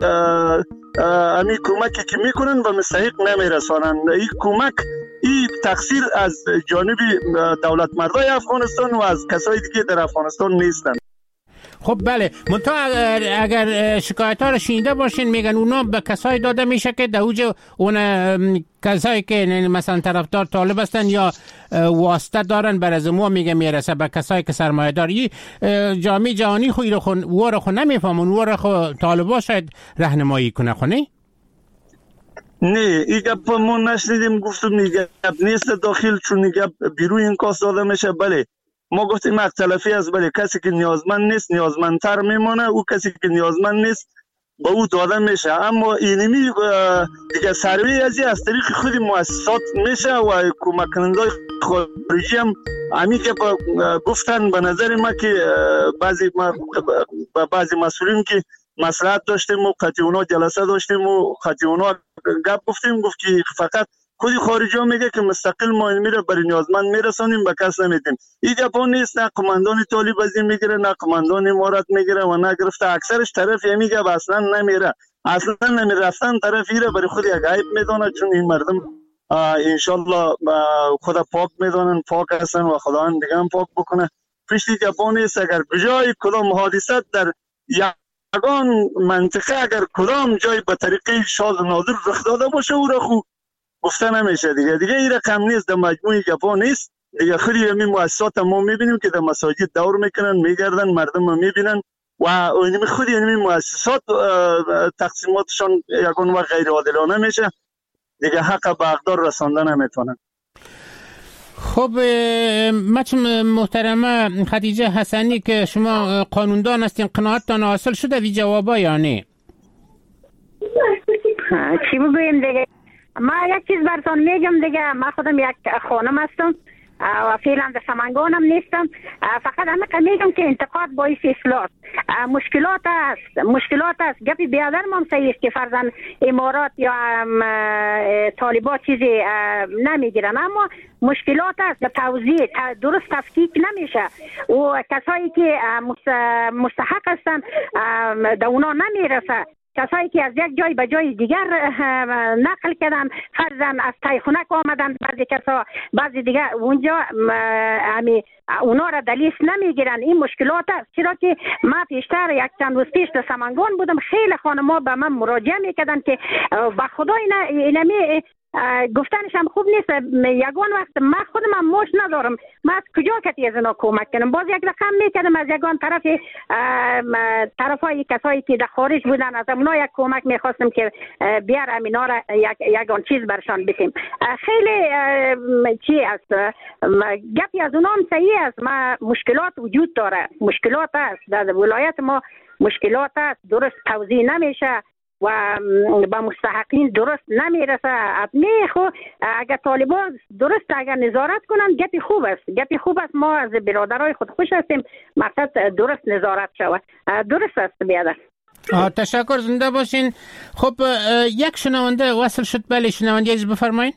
همی کمکی که میکنن و مستحق نمیرسانن. این کمک این تقصیر از جانب دولت مردای افغانستان و از کسای دیگه در افغانستان نیستند. خب بله منتها اگر, اگر شکایت ها رو شنیده باشین میگن اونا به کسایی داده میشه که در اوج اون کسایی که مثلا طرفدار طالب هستن یا واسطه دارن بر از ما میگه میرسه به کسایی که سرمایه داری. جامعه جهانی خو رو خو و خو نمیفهمون و خو طالبا شاید راهنمایی کنه خو نه نه این گپ ما نشنیدیم. گفتم میگه نیست داخل چون میگه بیرون این کاس داده میشه. بله ما گفتیم اختلافی است. بله کسی که نیازمند نیست نیازمندتر میمونه، او کسی که نیازمند نیست با او داده میشه. اما اینمی دیگه سروی ازی از طریق خود مؤسسات میشه و کمک کنندگان خارجی هم همین که گفتن. به نظر ما که بعضی ما بعضی مسئولین که مصلحت داشتیم و خطی اونا جلسه داشتیم و خطی اونا گپ گفتیم، گفت که فقط خود خارجی ها میگه که مستقل ما این میره برای نیازمند میرسانیم به کس نمیدیم. این گپ ها نیست. نه قماندان طالب از این میگیره نه قماندان امارات میگیره و نه گرفته. اکثرش طرف یه میگه اصلا نمیره اصلا نمیرفتن طرف ایره برای خود یک عیب میدونه. چون این مردم انشالله خدا پاک میدونن، پاک هستن و خداوند دیگه هم پاک بکنه. پشتی گپ ها نیست. اگر بجای کدام حادثت در یگان منطقه اگر کدام جای به طریقه شاذ و نادر رخ داده باشه او را خوب گفته نمیشه. دیگه دیگه این رقم نیست. در مجموعه گپا نیست. دیگه خیلی همین مؤسسات ما میبینیم که در مساجد دور میکنن میگردن مردم رو میبینن و اینمی خودی اینمی مؤسسات تقسیماتشان یگان و غیر عادلانه میشه. دیگه حق به اقدار رسانده نمیتونن. خب محترمه خدیجه حسنی که شما قانوندان هستین، قناعتتان حاصل شده وی جوابا یا نه؟ چی بگویم دیگه؟ ما یک چیز براتون میگم دیگه. ما خودم یک خانم هستم و فعلا در سمنگانم نیستم. فقط همه میگم که انتقاد باعث اصلاح. مشکلات است مشکلات است گپی بیادر ما صحیح است که فرضاً امارات یا طالبات چیزی نمیگیرن، اما مشکلات است در توزیع درست تفکیک نمیشه و کسایی که مستحق هستن در اونا نمیرسه. کسایی که از یک جای به جای دیگر نقل کردن، فرضاً از تایخونک آمدن، بعضی کسا بعضی دیگر اونجا همی اونا را دلیس نمیگیرن. این مشکلات است. چرا که ما پیشتر یک چند روز پیش در سمنگان بودم، خیلی خانما به من مراجعه میکردن که با خدا اینا اینمی گفتنش هم خوب نیست. یگان وقت من خودم هم موش ندارم، من از کجا کتی از اونا کمک کنم؟ باز یک رقم میکردم از یگان طرف طرفای کسایی که در خارج بودن، از اونا یک کمک میخواستم که بیار امینا را یک یگان چیز برشان بتیم. خیلی چی است گپی از اونا هم صحیح است. ما مشکلات وجود داره، مشکلات است در ولایت ما، مشکلات است. درست توزیع نمیشه و با مستحقین درست نمیرسه. ابنی خو اگر طالبان درست اگر نظارت کنن گپی خوب است، گپی خوب است. ما از برادرای خود خوش هستیم، مقصد درست نظارت شود. درست است بیادر. تشکر، زنده باشین. خب یک شنونده وصل شد. بله شنونده از بفرمایید.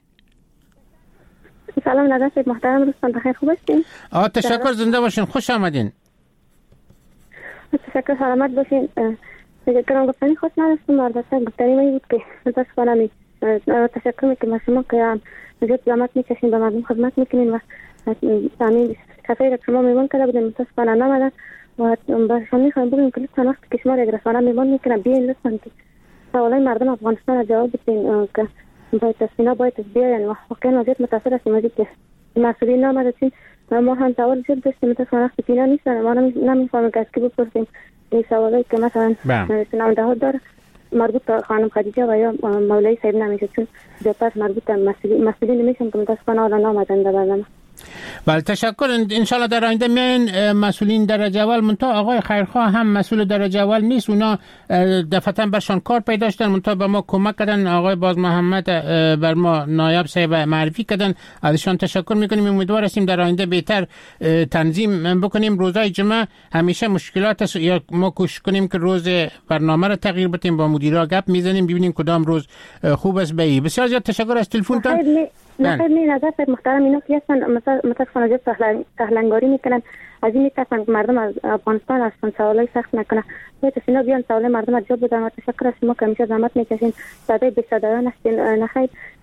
سلام نظر محترم، روزتان بخیر، خوب هستین؟ آه تشکر، زنده باشین، خوش آمدین. تشکر، سلامت باشین. تشکرم. گفتنی خواست نداشتم مردسته گفتنی مایی بود که متاسفانه می تشکر میکنم از شما که زیاد زحمت میکشین به مردم خدمت میکنین و همین کسایی که شما میمون کرده بودین متاسفانه نمدن و به شما میخوایم بگیم که لطفا وقتی که شما را اگر رسانه میمون میکنن بیاین لطفا که سوالای مردم افغانستان را جواب بدین که باید تصمینا باید بیاین و واقعا وضعیت متاثر هستیم از اینکه مسئولین نامده چین ما هم سوال زیاد داشتیم متاسفانه وقتی که اینا نیستن ما نمیفهمیم که از کی بپرسیم. این سوالایی که مثلا شنونده ها داره مربوط به خانم خدیجه و یا مولای صاحب نمیشه، چون زیادتر مربوط به مسئولین نمیشن که متاسفانه آدم نامدن در برنامه. بله تشکر. انشالله در آینده میان مسئولین درجه اول. منتها آقای خیرخواه هم مسئول درجه اول نیست، اونا دفعتا برشان کار پیدا داشتن، منتها به ما کمک کردن. آقای باز محمد بر ما نایب صاحب معرفی کردن، ازشان تشکر میکنیم. امیدوار هستیم در آینده بهتر تنظیم بکنیم. روزهای جمعه همیشه مشکلات است، یا ما کوشش کنیم که روز برنامه را تغییر بدیم، با مدیرا گپ میزنیم ببینیم کدام روز خوب است. به بسیار زیاد تشکر از تلفنتون. نخیر نه نظر سید محترم اینا که هستن متاسفانه جد سهلنگاری میکنن، از این میترسن که مردم از افغانستان هستن سوالای سخت نکنه. باید اینا بیان سوالای مردم از جواب بدن. تشکر از شما که همیشه زحمت میکشین، صدای بی‌صدایان هستین. نخیر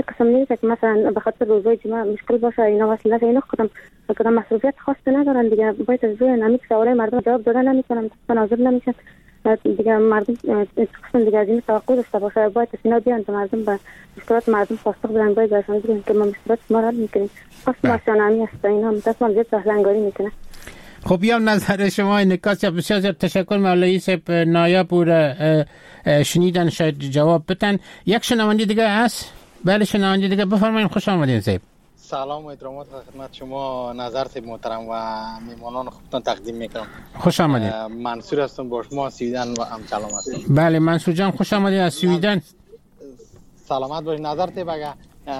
قسم نیست که مثلا به خاطر روزای جمعه مشکل باشه اینا وصله اینا خودم کدام مسئولیت خاص ندارن دیگه. باید از روی نمیک سوالای مردم جواب دادن نمیکنن، مناظر نمیشن دیگه. مردم قسم دیگه از این توقع داشته باشه باید از اینا بیان تا مردم به مشکلات مردم پاسخ بدن. باید برشان بگن که ما مشکلات ما را میکنیم خاص ماشانامی است اینا متاسفانه زیاد سهلنگاری میکنه. خب یا نظر شما نکاس بسیار زیاد تشکر مولوی صاحب نایب بود شنیدن شاید جواب بدن. یک شنونده دیگه هست؟ بله شنونده دیگه بفرمایید. خوش آمدین صاحب. سلام و احترامات خدمت شما نظر صاحب محترم و میمانان خوبتان تقدیم میکنم. خوش آمدید. منصور هستم با شما سویدن و همکلام هستم. بله منصور جان خوش آمدید از سویدن. سلامت باشید. نظر صاحب اگه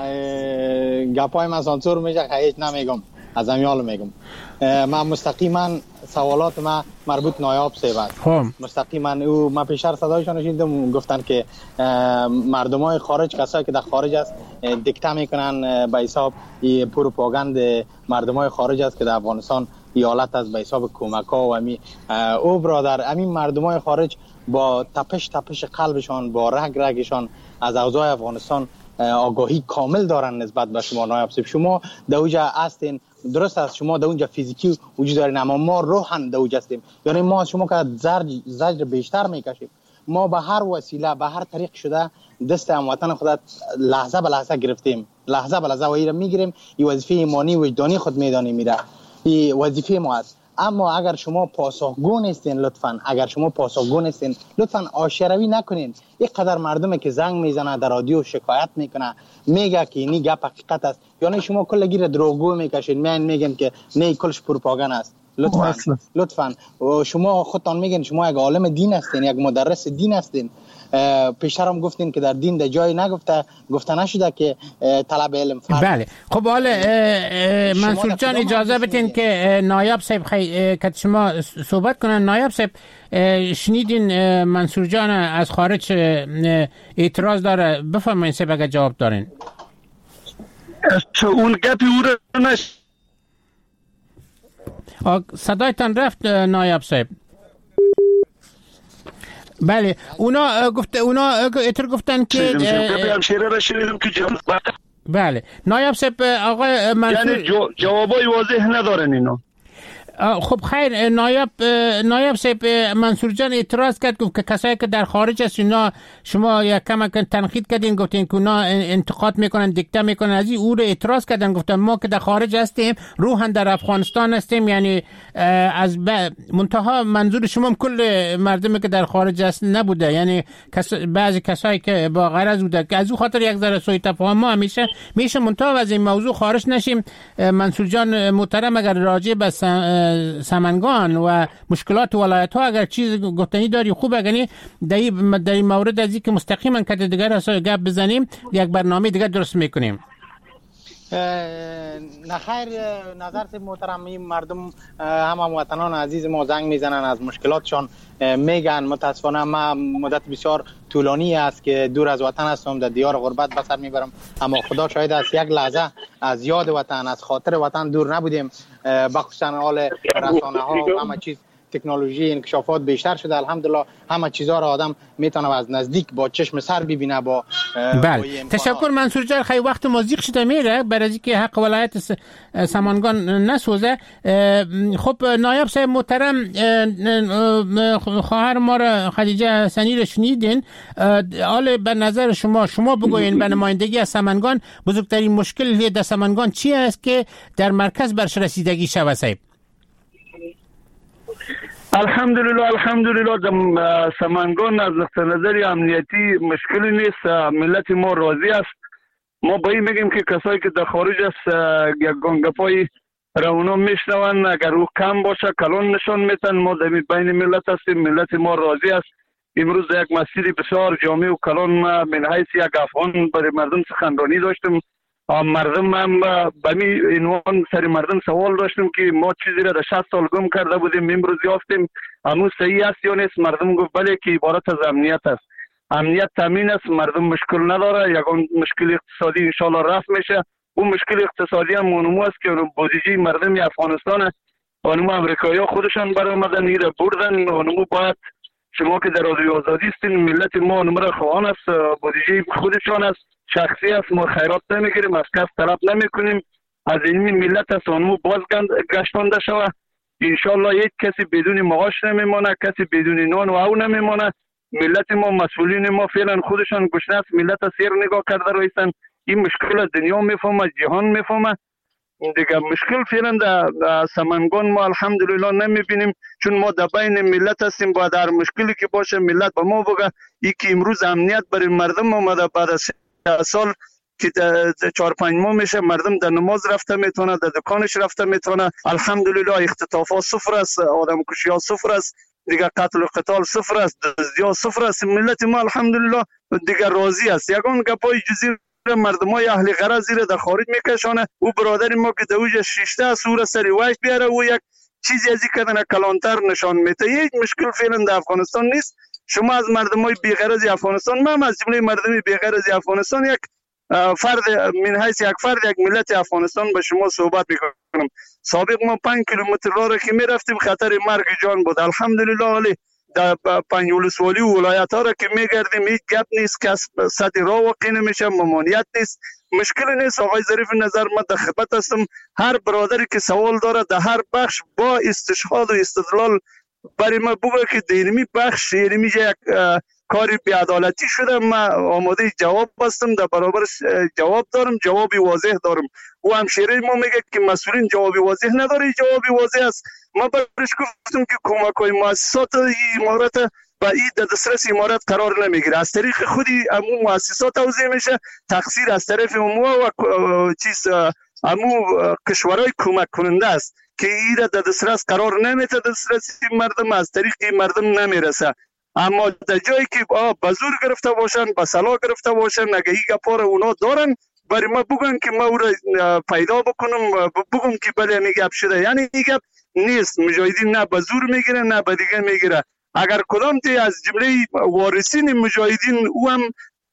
گپای من سانسور میشه هیچ نمیگم از امیال میگم. من مستقیما سوالات ما مربوط نایاب صاحب است. خب مستقیما او ما پیشتر صدایشان شنیدم گفتن که مردمای خارج کسایی که در خارج است دیکته میکنن به حساب پروپاگاند مردمای خارج است که در افغانستان ایالت است به حساب کمک‌ها و امی او برادر همین مردمای خارج با تپش تپش قلبشان با رگ رگشان از اوضاع افغانستان آگاهی کامل دارن نسبت به شما نایب صاحب. شما در اونجا هستین درست است، شما در اونجا فیزیکی وجود دارین اما ما روحاً در اونجا هستیم. یعنی ما از شما که زجر زجر بیشتر میکشیم. ما به هر وسیله به هر طریق شده دست هموطن خود لحظه به لحظه گرفتیم، لحظه به لحظه و ایره میگیریم. این وظیفه ایمانی و وجدانی خود میدانیم میره، این وظیفه ما است. اما اگر شما پاسخگو نیستین لطفاً اگر شما پاسخگو نیستین لطفاً آشروی نکنین. یک قدر مردمی که زنگ میزنه در رادیو شکایت میکنه میگه که اینی گپ حقیقت است، یعنی شما کلگی را دروغگو میکشین. من میگم که نه کلش پروپاگاند است. لطفاً لطفاً شما خودتان میگین شما یک عالم دین هستین، یک مدرس دین هستین. پیشتر هم گفتین که در دین در جای نگفته گفته نشده که طلب علم فرض. بله خب حالا منصور جان اجازه بدین که نایب صاحب خی... که شما صحبت کنن. نایب صاحب شنیدین منصور جان از خارج اعتراض داره، بفرمایید صاحب اگر جواب دارین. اون گپی او رو نش صدایتان رفت نایب صاحب. بله اونا گفته اونا اتر گفتن که بله نایب صاحب آقای منصور یعنی جوابای واضح ندارن اینا. خب خیر نایب نایب صاحب منصور جان اعتراض کرد گفت که کسایی که در خارج است اینا شما یک کم تنقید کردین گفتین که اونا انتقاد میکنن دیکته میکنن از این او رو اعتراض کردن گفتن ما که در خارج هستیم روحاً در افغانستان هستیم. یعنی از منتها منظور شما کل مردمی که در خارج است نبوده، یعنی کس بعضی کسایی که با غرض بوده که از او خاطر یک ذره سوء تفاهم ما همیشه میشه منتها از این موضوع خارج نشیم. منصور جان محترم اگر راجع به سمنگان و مشکلات ولایت ها اگر چیز گفتنی داری خوب اگر در در این مورد از اینکه مستقیما که دیگر اصلا گپ بزنیم یک برنامه دیگر درست میکنیم. نخیر نظر محترم این مردم هم هموطنان عزیز ما زنگ میزنن از مشکلاتشان میگن. متاسفانه ما مدت بسیار طولانی است که دور از وطن هستم، در دیار غربت به سر میبرم، اما خدا شاهد است یک لحظه از یاد وطن از خاطر وطن دور نبودیم. بخصوصا حال رسانه ها و همه چیز تکنولوژی انکشافات بیشتر شده الحمدلله، همه چیزا را آدم میتونه از نزدیک با چشم سر ببینه. با بله تشکر منصور جان. خیلی وقت مازیق شده میره برای اینکه حق ولایت سمنگان نسوزه. خب نایب صاحب محترم خواهر ما را خدیجه حسنی را شنیدین. حالا به نظر شما شما بگوین به نمایندگی از سمنگان بزرگترین مشکل در سمنگان چی است که در مرکز برش رسیدگی شود صاحب؟ الحمدلله الحمدلله در سمنگان از نقطه نظر امنیتی مشکلی نیست. ملت ما راضی است. ما با این میگیم که کسایی که در خارج است یک گنگپای رونا میشنون اگر او کم باشه کلان نشان میتن. ما در بین ملت هستیم، ملت ما راضی است. امروز یک مسیر بسیار جامع و کلان من حیث یک افغان برای مردم سخنرانی داشتم. مردم هم به می عنوان سر مردم سوال داشتم که ما چیزی را در شصت سال گم کرده بودیم امروز یافتیم، امروز صحیح است یا نیست؟ مردم گفت بله که عبارت از امنیت است. امنیت تامین است، مردم مشکل نداره. یگان مشکل اقتصادی انشالله رفع میشه. اون مشکل اقتصادی هم اونمو است که بودجه مردم افغانستان اونمو امریکایی ها خودشان برآمدن ایره بردن. اونمو باید شما که در رادیو آزادی هستین ملت ما اونمو را خواهان است بودجه خودشان است. شخصی است، ما خیرات نمیگیریم، از کس طلب نمیکنیم. از این ملت است اونمو باز گشتانده شود. انشالله یک کسی بدون معاش نمیمانه، کسی بدون نان و او نمیمانه. ملت ما، مسئولین ما فعلا خودشان گشنه است، ملت سیر نگاه کرده رایستن. این مشکل از دنیا میفهمه، جهان میفهمه. دیگه مشکل فعلا در سمنگان ما الحمدلله نمیبینیم، چون ما در بین ملت هستیم. باید هر مشکلی که باشه ملت به ما بگه. ای که امروز امنیت برای مردم آمده بعد از سال که چهار پنج ماه میشه، مردم در نماز رفته میتونه، در دکانش رفته میتونه. الحمدلله اختطافات صفر است، آدم کشی ها صفر است، دیگه قتل و قتال صفر است، دزدی ها صفر است. ملت ما الحمدلله دیگه راضی است. یگان گپای جزیره مردمای اهل غرض زیر در خارج میکشانه. او برادر ما که دوج شیشته است، او را سری وایش بیاره، او یک چیزی از این کدن کلانتر نشان میده. یک مشکل فعلا در افغانستان نیست. شما از مردمای بی‌غرض افغانستان، من از جمله مردمی بی‌غرض افغانستان یک فرد من حیث یک فرد یک ملت افغانستان به شما صحبت میکنم. سابق ما پنج کیلومتر راه را که میرفتیم خطر مرگ جان بود. الحمدلله ولی در پنج ولسوالی و ولایت ها را که میگردیم هیچ گپ نیست، کس سطح راه واقع نمیشه، ممانعت نیست، مشکل نیست. آقای ظریف نظر من در خدمت هستم. هر برادری که سوال داره در هر بخش با استشهاد و استدلال برای ما بگه که دینمی بخش اینمی یک کاری بی‌عدالتی شده. من آماده جواب هستم، در برابرش جواب دارم، جوابی واضح دارم. او همشیره ما میگه که مسئولین جوابی واضح نداره، جوابی واضح است. ما برش گفتم که کمک های مؤسسات امارات و این در دسترس امارات قرار نمیگیره، از طریق خودی امو مؤسسات توزیع میشه. تقصیر از طرف امو و چیز امو کشورهای کمک کننده است که این در دسترس قرار نمیده، دسترس مردم از طریق مردم نمیرسه. اما در جایی که به زور گرفته باشن، به سلاح گرفته باشن، اگه این گپا را اونا دارن برای ما بگن که ما او را پیدا بکنم، بگم که بله این گپ شده. یعنی این گپ نیست. مجاهدین نه به زور میگیره نه به دیگه میگیره. اگر کدام تی از جمله وارثین مجاهدین او هم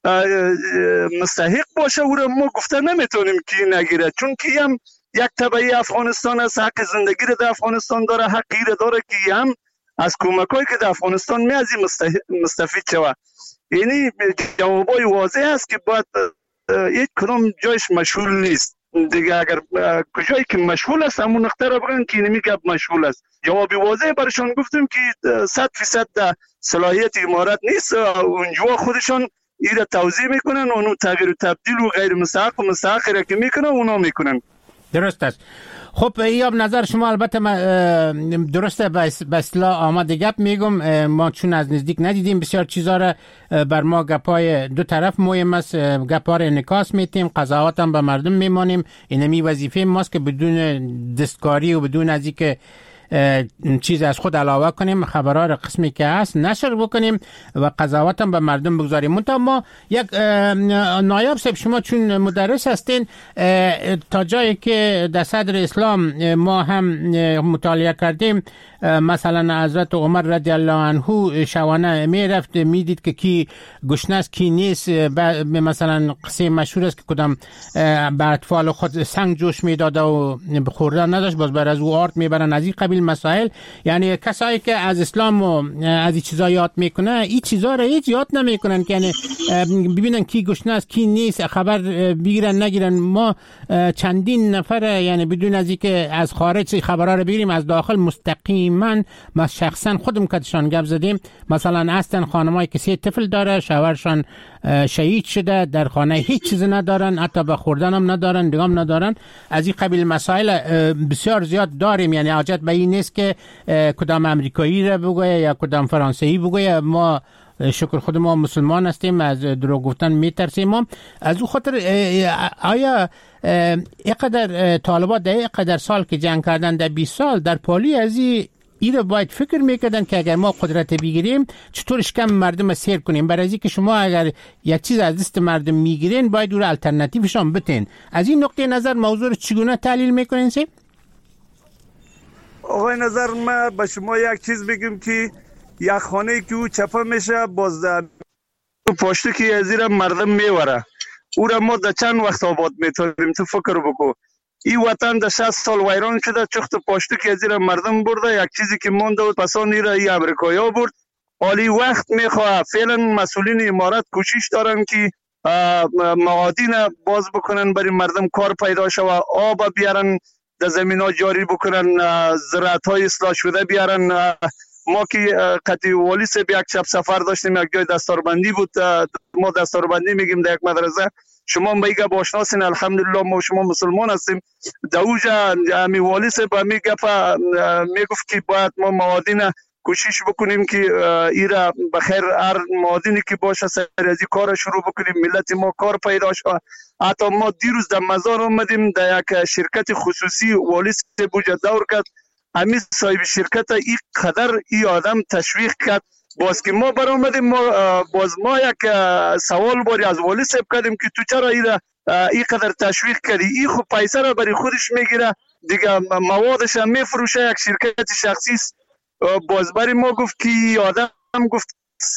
مستحق باشه، او را ما گفته نمیتونیم که نگیره، چون که هم یک تبعی افغانستان است، حق زندگی را در افغانستان داره، حقی را داره که هم از کمکایی که در افغانستان میازی مستفید شود. یعنی جوابای واضح است که باید یک کدام جایش مشغول نیست. دیگه اگر کجایی که مشغول است همون نقطه را بگن که اینمی گپ مشغول است. جوابی واضح برشان گفتیم که صد فیصد در صلاحیت امارات نیست. اونجا خودشان ایره توضیح میکنن، اونو تغییر و تبدیل و غیر مستحق و مستحق را که میکنن اونا میکنن. درست است. خب ایاب نظر شما البته درسته، به اصطلاح آماده گپ میگم. ما چون از نزدیک ندیدیم بسیار چیزا را، بر ما گپای دو طرف مهم است، گپا را انعکاس میتیم، قضاوت هم به مردم میمانیم. اینمی وظیفه ماست که بدون دستکاری و بدون از اینکه چیز از خود علاوه کنیم، خبرها را قسمی که هست نشر بکنیم و قضاوت هم به مردم بگذاریم. منتها ما یک نایب صاحب، شما چون مدرس هستین، تا جایی که در صدر اسلام ما هم مطالعه کردیم، مثلا حضرت عمر رضی الله عنه شوانه می رفت می دید که کی گشنه است کی نیست. مثلا قصه مشهور است که کدام به اطفال خود سنگ جوش می داده و خوردن نداشت، باز بر از او آرد می برن، از این قبیل مسائل. یعنی کسایی که از اسلام و از این چیزا یاد میکنه، این چیزا را هیچ یاد نمیکنن که یعنی ببینن کی گشنه است کی نیست، خبر بگیرن نگیرن. ما چندین نفر یعنی بدون از اینکه از خارج خبرها رو بگیریم، از داخل مستقیم من ما شخصا خودم کدشان گپ زدیم. مثلا هستن خانمایی که سه طفل داره، شوهرشان شهید شده، در خانه هیچ چیز ندارن، حتی به خوردن هم ندارن، دیگام ندارن. از این قبیل مسائل بسیار زیاد داریم. یعنی حاجت به این نیست که کدام امریکایی را بگویه یا کدام فرانسوی بگویه. ما شکر خود ما مسلمان هستیم، از دروغ گفتن میترسیم. ما از او خاطر آیا اینقدر طالبان در اینقدر سال که جنگ کردن، در بیست سال در پالی از این ایره باید فکر میکردن که اگر ما قدرت بگیریم چطور شکم مردم سیر کنیم. برای اینکه شما اگر یک چیز از دست مردم میگیرین باید اون الटरनेटिवشون بتین. از این نقطه نظر موضوع رو چگونه تحلیل میکنین سی؟ آقای نظر ما به شما یک چیز بگم که یک خانه که او چپه میشه باز پشت که ازیر مردم میوره، او را ما در چند وقت آباد میتونیم. تو فکر بکو این وطن در شصت سال ویران شده، چخت پشت که ازیر مردم برده، یک چیزی که مونده و پسان ایره ای امریکایی ها برد. حالی وقت میخواه. فعلا مسئولین امارات کوشش دارن که معادن باز بکنن برای مردم کار پیدا شود، آب بیارن در زمین ها جاری بکنن، زراعت های اصلاح شده بیارن. ما که قطعی والی سه یک شب سفر داشتیم، یک جای دستاربندی بود، ما دستاربندی میگیم در یک مدرسه. شما به ایگه باشناسین، الحمدلله ما شما مسلمان هستیم. دوجا امی والی سه به می گفت میگفت که باید ما معادن کوشش بکنیم که ایرا بخیر هر معادنی که باشه سریعی کار شروع بکنیم، ملت ما کار پیدا شد. حتی ما دیروز در مزار اومدیم، در یک شرکت خصوصی والی سه بوجه دور کرد، همین صاحب شرکت این قدر این آدم تشویق کرد. باز که ما بر اومدیم، ما باز ما یک سوال باری از والی صاحب کردیم که تو چرا ایرا این قدر تشویق کردی؟ این خود پیسه را برای خودش میگیره دیگه، موادش هم میفروشه، یک شرکت شخصی است. باز برای ما گفت که آدم گفت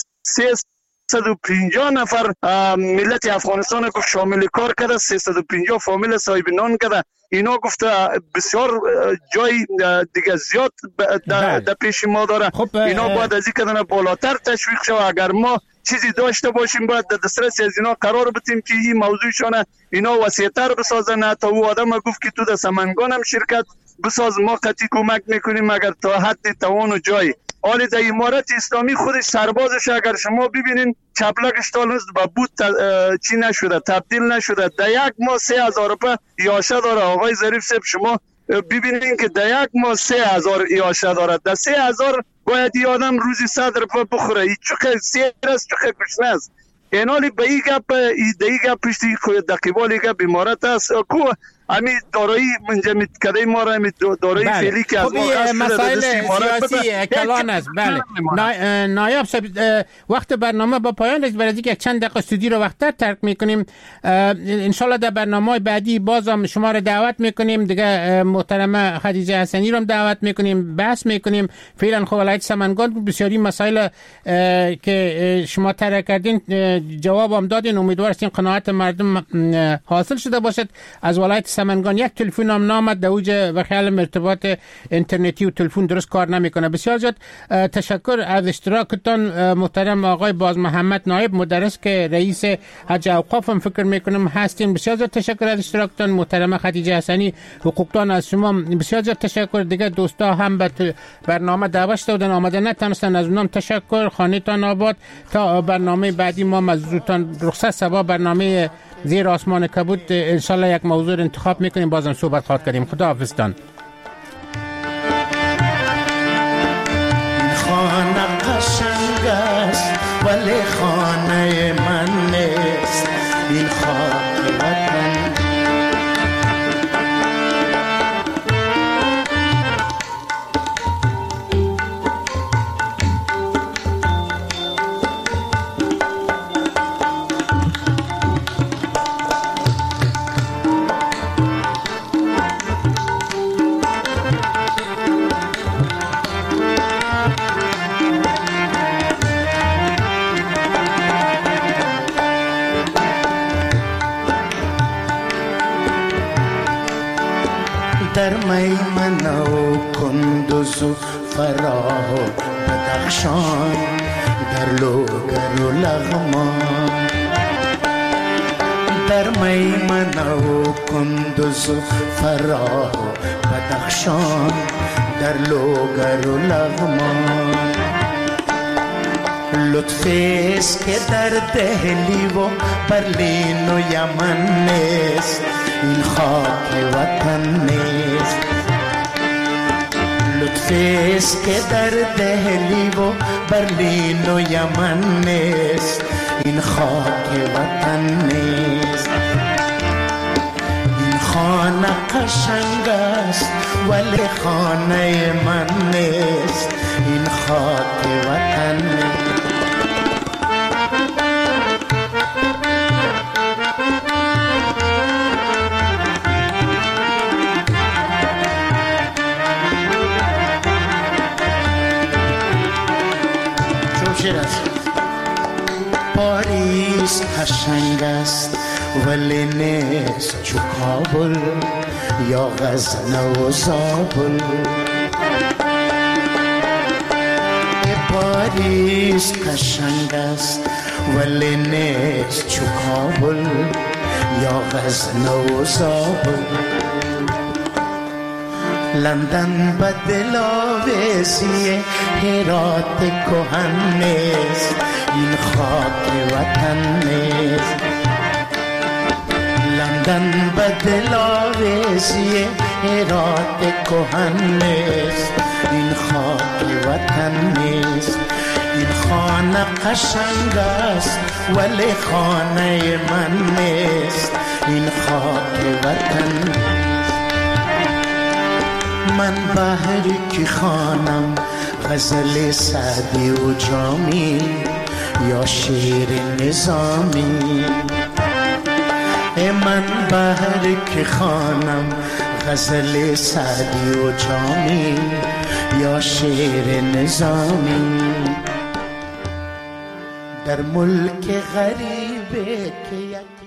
سیصد و پنجاه نفر ملت افغانستان گفت شامل کار کرده، سیصد و پنجاه فامیل صاحب نان کرده. اینا گفت بسیار جای دیگه زیاد در پیش ما داره. خب اینا باید از این کدن بالاتر تشویق شود. اگر ما چیزی داشته باشیم باید در دسترس از اینا قرار بتیم که این موضوعشان اینا وسیع‌تر بسازن. تا او آدم گفت که تو در سمنگان هم شرکت بساز، ما قطعی کمک میکنیم اگر تا حد توان و جای. حالی در امارت اسلامی خودش سربازش اگر شما ببینین چپلکش تالنز با بود چی نشده، تبدیل نشده. در یک ماه سه هزار روپه یاشه داره. آقای ظریف صاحب شما ببینین که در یک ماه سه هزار یاشه داره. در سه هزار باید این آدم روزی صد روپه بخوره. این چقدر سیر است، چقدر کشنه است. اینالی به این گپ در این گپ پشتی دقیقالی گپ امارت است کو امی دارایی منجمد کده ما را امی دارایی بله. فعلی که از ما خب مسائل سیاسی کلان است. بله نا... نایب صاحب وقت برنامه با پایان رسید، برای اینکه چند دقیقه استودیو رو وقتتر ترک میکنیم. انشالله در برنامه بعدی بازم شما رو دعوت میکنیم دیگه، محترمه خدیجه حسنی رو هم دعوت میکنیم، بحث میکنیم. فعلا خب ولایت سمنگان بسیاری مسائل که شما طرح کردین جواب هم دادین، امیدوار هستیم قناعت مردم حاصل شده باشد. از ولایت سمنگان یک تلفن هم نامد، در اوج و خیال ارتباط اینترنتی و تلفن درست کار نمیکنه. بسیار زیاد تشکر از اشتراکتان محترم آقای باز محمد نایب مدرس که رئیس حج اوقاف هم فکر میکنم هستین. بسیار زیاد تشکر از اشتراکتان محترم خدیجه حسنی. حقوقدان از شما بسیار زیاد تشکر. دیگه دوستا هم به برنامه دعوت شدن آمده نتونستن، از اونم تشکر. خانه‌تان آباد. تا برنامه بعدی ما مزورتان رخصت سبا برنامه زیر آسمان کبود انشالله یک موضوع انتخاب میکنیم، بازم صحبت خواهد کردیم. خدا حافظتان. خانه قشنگ است ولی خانه من نیست، این خاک وطن در میمن و کندوز و فراه و بدخشان، در لوگر و لغمان. در میمن و کندوز و فراه و بدخشان، در لوگر و لغمان. لطفی است که در دهلی و برلین و یمن نیست، این خاک وطن نیست. لطفی است که در دهلی و برلین و یمن نیست، این خاک وطن نیست. این خانه قشنگ است ولی خانه من نیست، این خاک وطن نیست. پاریس قشنگ است ولی نیست چو کابل یا غزنه و زابل. پاریس قشنگ است ولی نیست چو کابل یا غزنه و زابل. لندن به دل آویزی هرات کهن نیست، این خاک وطن نیست. لندن به دل آویزی هرات کهن نیست، این خاک وطن نیست. این خانه قشنگ است ولی خانه من نیست، این خاک وطن نیست. من بهری که خانم غزل سعدی و جامی یا شعر نظامی. من بهری که خانم غزل سعدی و جامی یا شعر نظامی. در ملک غریبه که